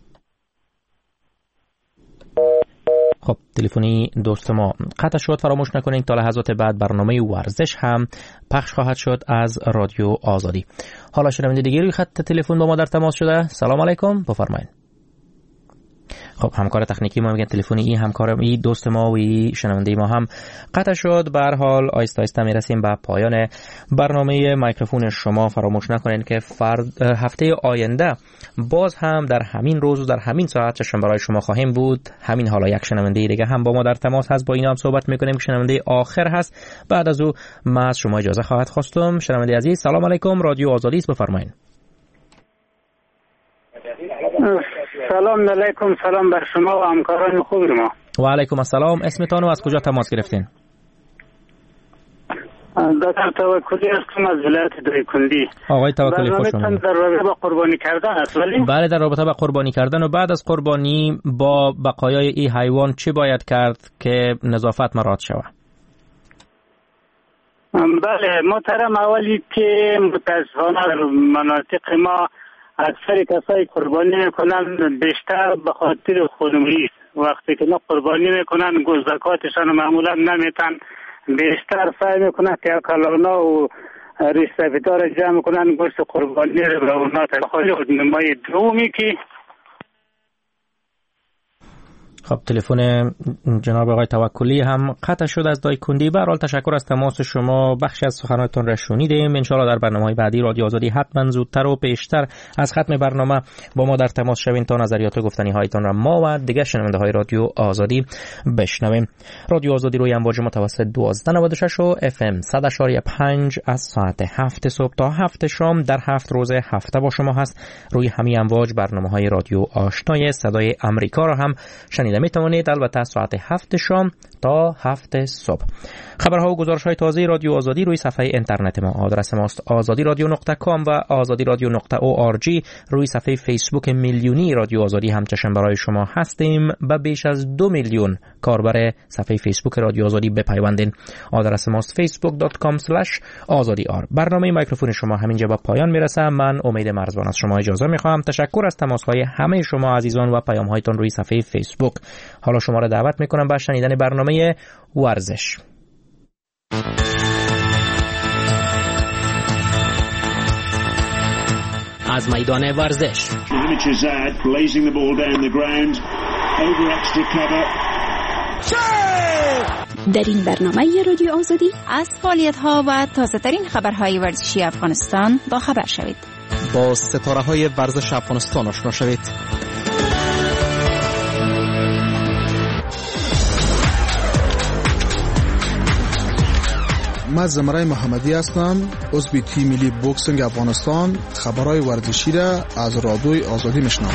Speaker 4: خب تلفنی دوست ما قطع شد. فراموش نکنید تا لحظات بعد برنامه ورزش هم پخش خواهد شد از رادیو آزادی. حالا شنونده دیگه روی خط تلفن با ما در تماس شده. سلام علیکم، بفرمایید. خب همکار تکنیکی ما میگن تلفنی این همکار این دوست ما و این شنونده ما هم قطع شد. به هر حال آیسته آیسته میرسیم به پایان برنامه میکروفون شما. فراموش نکنید که فرد هفته آینده باز هم در همین روز و در همین ساعت چشم برای شما خواهیم بود. همین حالا یک شنونده دیگه هم با ما در تماس هست، با اینا هم صحبت میکنیم که شنونده آخر هست. بعد از او ما از شما اجازه خواهد خواستم. شنونده عزیز سلام علیکم، رادیو آزادی است، بفرمایید.
Speaker 10: سلام علیکم. سلام بر شما و همکاران خوب ما.
Speaker 4: و علیکم السلام. اسمتان و از کجا تماس گرفتین؟
Speaker 10: دکتر توکلی هستم از ولایت دایکنډي.
Speaker 4: آقای توکلی خوش آمدید.
Speaker 10: در رابطه با قربانی کردن است ولی
Speaker 4: بله در رابطه با قربانی کردن و بعد از قربانی با بقایای این حیوان چه باید کرد که نظافت مراعات شود؟
Speaker 10: بله محترم، اولی که متاسفانه در مناطق ما اکثر کسایی قربانی میکنن بیشتر به خاطر خودمویی. وقتی که نه قربانی میکنن گوشت زکاتشان معمولا نمیتن، بیشتر سعی میکنن که کلانا و ریش سفیدا را جمع کنن گوشت قربانی را به اونا تخالی خود نمای دومی که
Speaker 4: خب تلفن جناب آقای توکلی هم قطع شد از دایکندی. به هر حال تشکر از تماس شما. بخشی از سخنانتون را شنیدیم. ان شاءالله در برنامه‌های بعدی رادیو آزادی حتما زودتر و پیشتر از ختم برنامه با ما در تماس شوین تا نظریات و گفتنی هایتان را ما و دیگر شنونده های رادیو آزادی بشنویم. رادیو آزادی روی امواج متوسط دوازده نود و شش و اف ام صد و پنج از ساعت هفت صبح تا هفت شام در هفت روز هفته با شما هست. روی همین امواج برنامه‌های رادیو آشنای صدای آمریکا را هم شنیده می توانید، البته ساعت هفت شام تا هفت صبح. خبرها و گزارش‌های تازه رادیو آزادی روی صفحه اینترنت ما. آدرس ماست آزادی رادیو نقطه کام و آزادی رادیو نقطه او آر جی. روی صفحه فیسبوک میلیونی رادیو آزادی هم چشم برای شما هستیم. با بیش از دو میلیون کاربر صفحه فیسبوک رادیو آزادی بپیوندین. آدرس ماست فیسبوک دات کام اسلش آزادی آر. برنامه میکروفون شما همینجا به پایان میرسه. من امید مرزبان از شما اجازه میخوام. تشکر از تماس‌های همه شما عزیزان و پیام‌هایتان روی صفحه فیسبوک. حالا شما را دعوت میکنم به شنیدن برنامه ورزش. از میدان ورزش
Speaker 7: در این برنامه رادیو آزادی
Speaker 20: از فعالیت‌ها و تازه‌ترین خبرهای ورزشی افغانستان با خبر شوید.
Speaker 4: با ستاره‌های ورزش افغانستان آشنا شوید.
Speaker 21: من زمرای محمدی هستم، عضو تیم ملی بوکسینگ افغانستان. خبرهای ورزشی را از رادیوی آزادی میشنوم.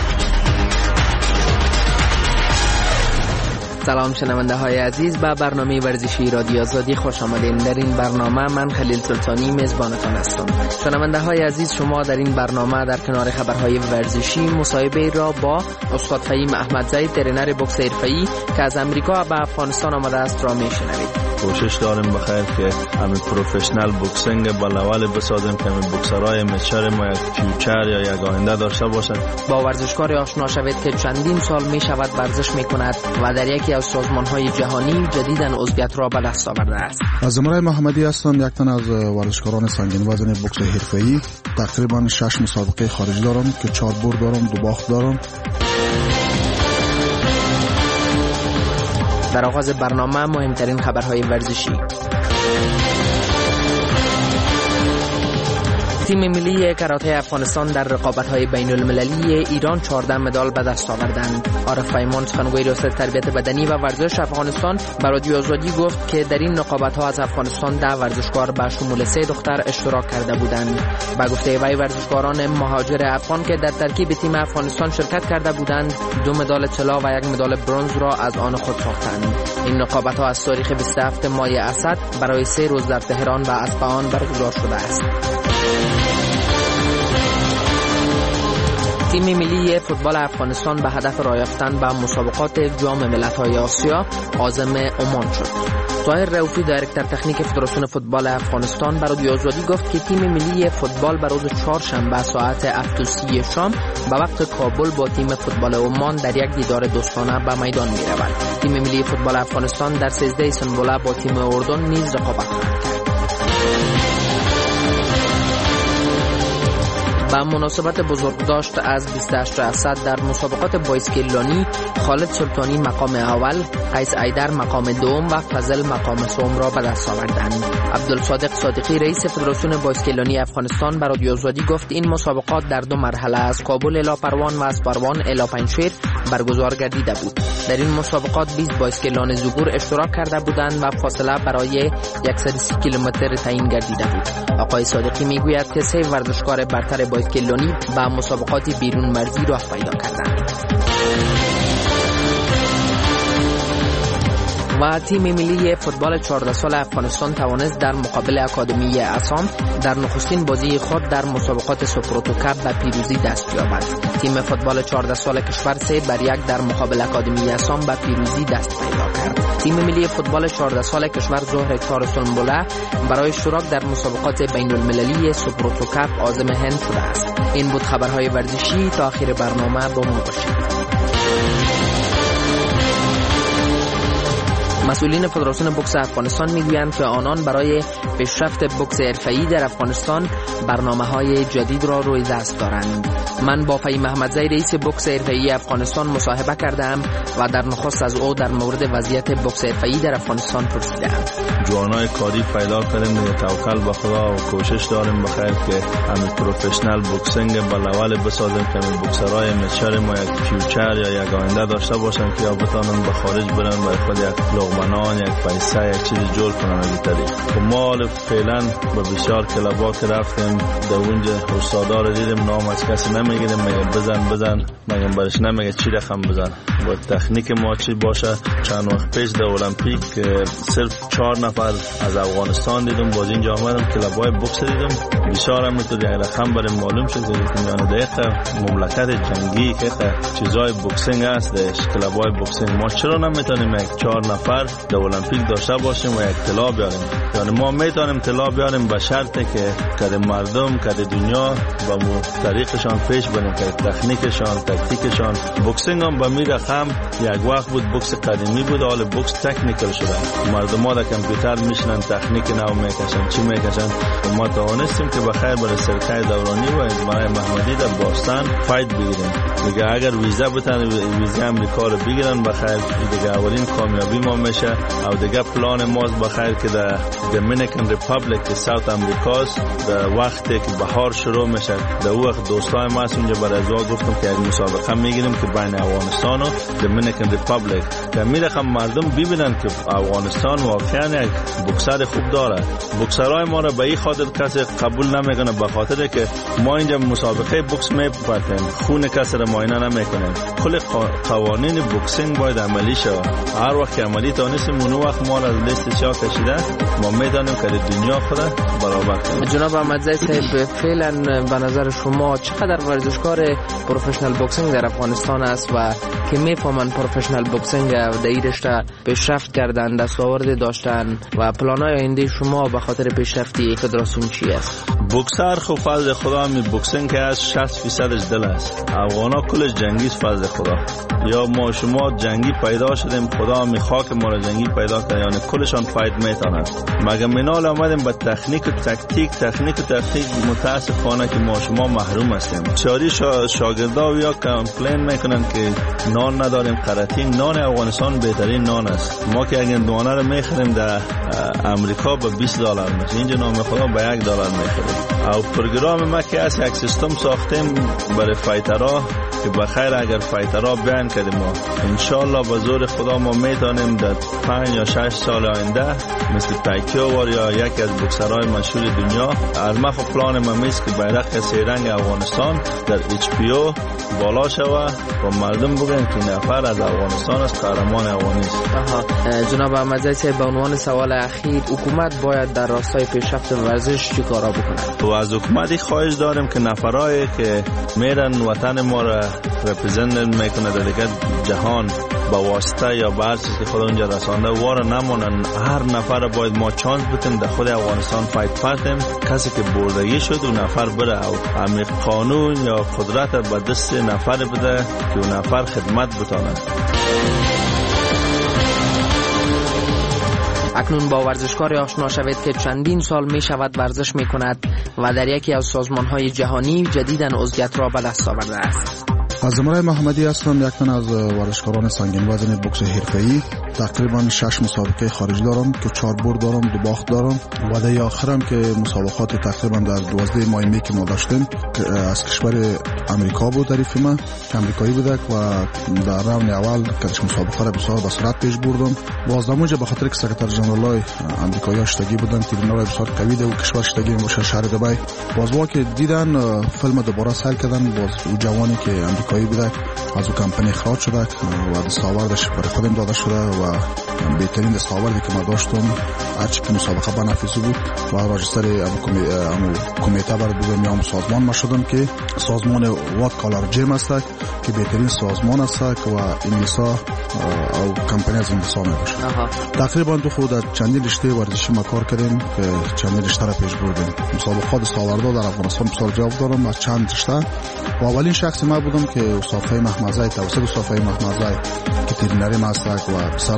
Speaker 22: سلام شنونده های عزیز، به برنامه ورزشی رادیو آزادی خوش آمدین. در این برنامه من خلیل سلطانی میزبانتان هستم. شنونده های عزیز، شما در این برنامه در کنار خبرهای ورزشی مصاحبه را با استاد فهیم احمدزی، ترینر بوکس حرفه‌ای که از امریکا به افغانستان آمده است را میشنوید.
Speaker 23: کوشش داریم بخیر که همین پروفشنال بوکسینگ با لول بسازیم که همین بوکسرای مچر ما یک فیوچر یا یک آینده داشته باشند.
Speaker 22: با ورزشکار آشنا شوید که چندین سال می شود ورزش می کند و در یکی از سازمان‌های جهانی جدیداً عضویت را به دست آورده است.
Speaker 21: از زمرای محمدی هستم، یک تن از ورزشکاران سنگین وزن بوکس حرفه‌ای. تقریباً شش مسابقه خارجی دارم که چهار برد دارم، دو باخت دارم.
Speaker 22: در آغاز برنامه مهمترین خبرهای ورزشی. تیم ملی کاراته افغانستان در رقابت‌های بین‌المللی ایران چهارده مدال به دست آوردند. عارف پیمان، سخنگوی ریاست تربیت بدنی و ورزش افغانستان، به رادیو آزادی گفت که در این رقابت‌ها از افغانستان ده ورزشکار به شمول سه دختر اشتراک کرده بودند. با گفته وی ورزشکاران مهاجر افغان که در ترکیب تیم افغانستان شرکت کرده بودند، دو مدال طلا و یک مدال برنز را از آن خود ساختند. این رقابت‌ها از تاریخ بیست و هفتم ماه اسد برای سه روز در تهران و اصفهان برگزار شده است. تیم ملی فوتبال افغانستان به هدف راه یافتن به مسابقات جام ملت‌های آسیا عازم عمان شد. طاهر رؤوفی، دایرکتور تکنیک فدراسیون فوتبال افغانستان، به رادیو آزادی گفت که تیم ملی فوتبال به روز چهارشنبه ساعت هفت و سی شام به وقت کابل با تیم فوتبال عمان در یک دیدار دوستانه به میدان می‌رود. تیم ملی فوتبال افغانستان در سیزده سنبله با تیم اردن نیز رقابت خواهد کرد. با مناسبت بزرگداشت از بیست و هشت اسد در مسابقات بایسکلانی، خالد سلطانی مقام اول، قیس ایدر مقام دوم و فضل مقام سوم را به دست آوردند. عبدالصادق صادقی، رئیس فدراسیون بایسکلانی افغانستان، به رادیو آزادی گفت این مسابقات در دو مرحله از کابل الی پروان و از پروان الی پنجشیر برگزار گردیده بود. در این مسابقات بیست بایسکلان زگور اشتراک کرده بودند و فاصله برای صد و سی کیلومتر تعیین گردیده بود. آقای صادقی میگوید که سه ورزشکار برتر بایسکلانی به مسابقات بیرون مرزی راه پیدا کردند. و تیم ملی فوتبال چهارده سال افغانستان توانست در مقابل اکادمی اسام در نخستین بازی خود در مسابقات سپروتو کپ به پیروزی دست یابد. تیم فوتبال چهارده سال کشور سه بر یک در مقابل اکادمی اسام به پیروزی دست پیدا کرد. تیم ملی فوتبال چهارده سال کشور ظهر چهار سنبله برای اشتراک در مسابقات بین المللی سپروتو کپ عازم هند شده است. این بود خبرهای ورزشی. تا آخر برنامه با ما باشید. مسئولین فدراسیون بوکس افغانستان میگویند که آنان برای پیشرفت بوکس حرفه‌ای در افغانستان برنامه‌های جدید را روی دست دارند. من با فهیم محمدزی رئیس بوکس حرفه‌ای افغانستان مصاحبه کردم و در نخست از او در مورد وضعیت بوکس حرفه‌ای در افغانستان پرسیدم.
Speaker 23: جوانای کاری پیدا کردیم، دیگه توکل به خدا و کوشش داریم بخیر که همین پروفشنال بوکسینگ به لول بسازیم که همین بوکسرای میچر ما یک فیوچر یا یک آینده داشته باشن که یا بتونن به خارج برن برای خود یک لقمه یک پیسه یک چیز جور کنن. از این طریق ما فعلا به بسیار کلابا که رفتیم در اونجا استادار دیدیم، نام از کسی نمیگیریم، میگه بزن بزن، میگه برش نمیگه چی رقم بزن. با تکنیک ما چی باشه. چند وقت پیش در المپیک صرف چهار نفر از افغانستان دیدم، باز اینجا آمدم کلابای بوکس دیدم، بسیار هم میتونی یک رقم برای معلوم شد که میان دقیقه مملکت جنگی که چیزای بوکسینگ هست در کلابای بوکسینگ. ما چرا نمیتونیم یک چهار نفر در المپیک داشته باشیم و یک طلا بیاریم؟ یعنی ما میتونیم طلا بیاریم به شرطی که کد مردم کد دنیا با مو طریقشان پیش بریم، که تکنیکشان تکتیکشان. بوکسینگ هم به می رقم یک وقت بود بوکس قدیمی بود، حال بوکس تکنیکل شده. مردم ها در کامپیوتر میشنن تکنیک نو میکشن چی میکشن. ما توانستیم که بخیر برای سرکای دورانی و ازمای محمدی در باستان فایت بگیریم. دیگه اگر ویزا بتن ویزا امریکا رو بگیرن بخیر، دیگه اولین کامیابی ما میشه. او دیگه پلان ماست بخیر که در دومینیکن ریپابلیک ساوت امریکاست، در وقتی که بهار شروع میشه در وقت دوستای ما اونجا برای ازوا گفتم که یک مسابقه میگیریم که بین افغانستان و دومینیکن ریپابلیک که میرخم مردم ببینن که افغانستان واقعا یک بوکسر خوب داره. بوکسرای ما رو به این خاطر کسی قبول نمیکنه، به خاطر که ما اینجا مسابقه بوکس میپرتیم، خون کسی رو معاینه نمیکنیم. کل قوانین بوکسینگ باید عملی شود. هر وقت عملی تونستیم اون وقت ما از لیست سیاه کشیده ما میدانیم که دنیا خود برابر کنیم.
Speaker 22: جناب احمدزی صاحب، فعلا به نظر شما چقدر ورزشکار پروفشنال بوکسینگ در افغانستان است و که میفهمن پروفشنال بوکسینگ و در این رشته پیشرفت کردن، دستاورد داشتن و پلان‌های آینده شما به خاطر پیشرفتی فدراسیون چی است؟
Speaker 23: بوکسر خو فضل خدا می بوکسینگ که از شصت فیصدش دل است. افغانا کلش جنگی فضل خدا. یا ما شما جنگی پیدا شدیم، خدا می خاک ما را جنگی پیدا کرد، یعنی کلشان فایت میتونن. مگه منال آمدیم با تکنیک و تکتیک تکنیک و تکتیک متاسفانه که ما شما محروم هستیم. چاری شا شاگردا یا کامپلین میکنن که نان نداریم. قراتین نان افغانستان بهترین نان است. ما که اگه دانه رو میخریم در امریکا به بیست دلار میشه، اینجا نام خدا به یک دلار میخریم. او پروگرام ما که از یک سیستم ساختیم برای فایترها که بخیر اگر فایترها بیان کردیم ما انشالله به زور خدا ما میتونیم در پنج یا شش سال آینده مثل پایکیو یا یکی از بوکسرهای مشهور دنیا. از ما خب پلان ما میست که بیرق سه رنگ افغانستان در اچ پی او بالا شود و مردم بگن که نفر از افغانستان است، قهرمان افغانی است.
Speaker 22: جناب احمدزی صاحب، به عنوان سوال اخیر، حکومت باید در راستای پیشرفت ورزش چی کارا بکنه؟
Speaker 23: و از حکومتی خواهش داریم که نفرایی که میرن وطن ما را رپرزنت میکنه در دیگه جهان با واسطه یا با هر چیزی که خود اونجا رسانده واره نمونن. هر نفر باید ما چانس بتیم در خود افغانستان فایت پرتیم. کسی که بردگی شد اون نفر بره او عمیق قانون یا قدرت به دست نفر بده که اون نفر خدمت بتانه.
Speaker 22: اکنون با ورزشکار آشنا شوید که چندین سال می شود ورزش می کند و در یکی از سازمان های جهانی جدیداً عضویت را به دست آورده است.
Speaker 21: از زمره محمدی هستم، یک تن از ورزشکاران سنگین وزن بوکس حرفه‌ای. تقریبا شش مسابقه خارجی دارم که چهار برد دارم، دو باخت دارم. و در آخرم که مسابقات تقریبا در دوازده ماه می که ما داشتیم از کشور امریکا بود. تعریف ما امریکایی بود و در راند اول که مسابقه را بسیار به سرعت پیش بردم. باز اونجا به خاطر که سکرتر ژنرال امریکایی اشتگی بودن، ترینر بسیار قوی ده و کشور اشتگی باشه شهر دبی. باز وا که دیدن فیلم دوباره سال کردن، باز او جوانی که امریکایی بود از او کمپانی اخراج شده و دستاوردش برای خودم داده شده و بهترین دستاوردی که ما داشتم هرچی که مسابقه بنفیسی بود و راجستر امو کمیته برای بودم یا سازمان ما شدم که سازمان وات کالر جیم است که بهترین سازمان است و این نسا او کمپانی از این نسا می باشه. تقریبا دو خود در چندین رشته ورزشی ما کار کردیم که چندین رشته را پیش بردیم. مسابقات دستاوردها در افغانستان بسیار جواب دارم از چند رشته و اولین شخص ما بودم که صافی محمدزی توسط صافی محمدزی که ترینری ما است و بسیار زحمت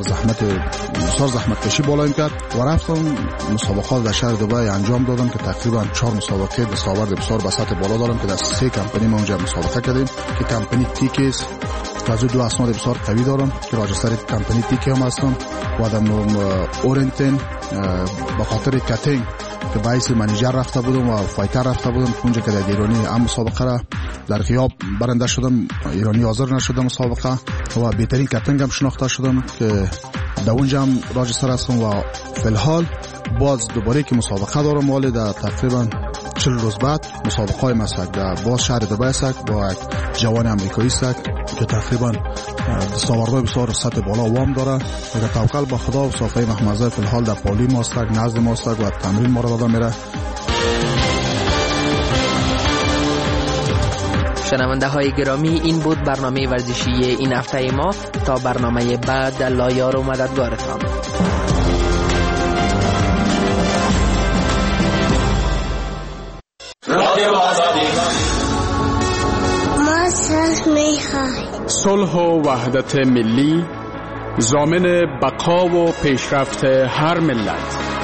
Speaker 21: بسیار زحمت کشی بالایم کرد و رفتم مسابقات در شهر دبی انجام دادم که تقریبا چهار مسابقه دستاورد بسیار به سطح بالا دارم که در سه کمپانی ما اونجا مسابقه کردیم که کمپانی تیکس و از دو اسناد بسیار قوی دارم که راجستر کمپانی تیکی هم هستم و در اورنتن به خاطر کاتینگ که باعث منیجر رفته بودم و فایتر رفته بودم اونجا که در ایرانی هم مسابقه را در غیاب برنده شدم، ایرانی حاضر نشدم مسابقه و بهترین کاتینگ هم شناخته شدم که در اونجا هم راجستر هستم و فی الحال باز دوباره که مسابقه دارم ولی در تقریبا چهل روز بعد مسابقه های مسک در باز شهر دبی است با یک جوان امریکایی است که تقریبا دستاوردهای بسیار سطح بالا وام داره و توکل به خدا و صافی محمزه فی الحال در پالی ماست نزد ماست و تمرین ما را داده میره.
Speaker 22: شنونده های گرامی، این بود برنامه ورزشی این هفته ما. تا برنامه بعد، لایار و مددگارتان.
Speaker 1: ما صلح می‌خواهیم.
Speaker 2: صلح و وحدت ملی ضامن بقا و پیشرفت هر ملت.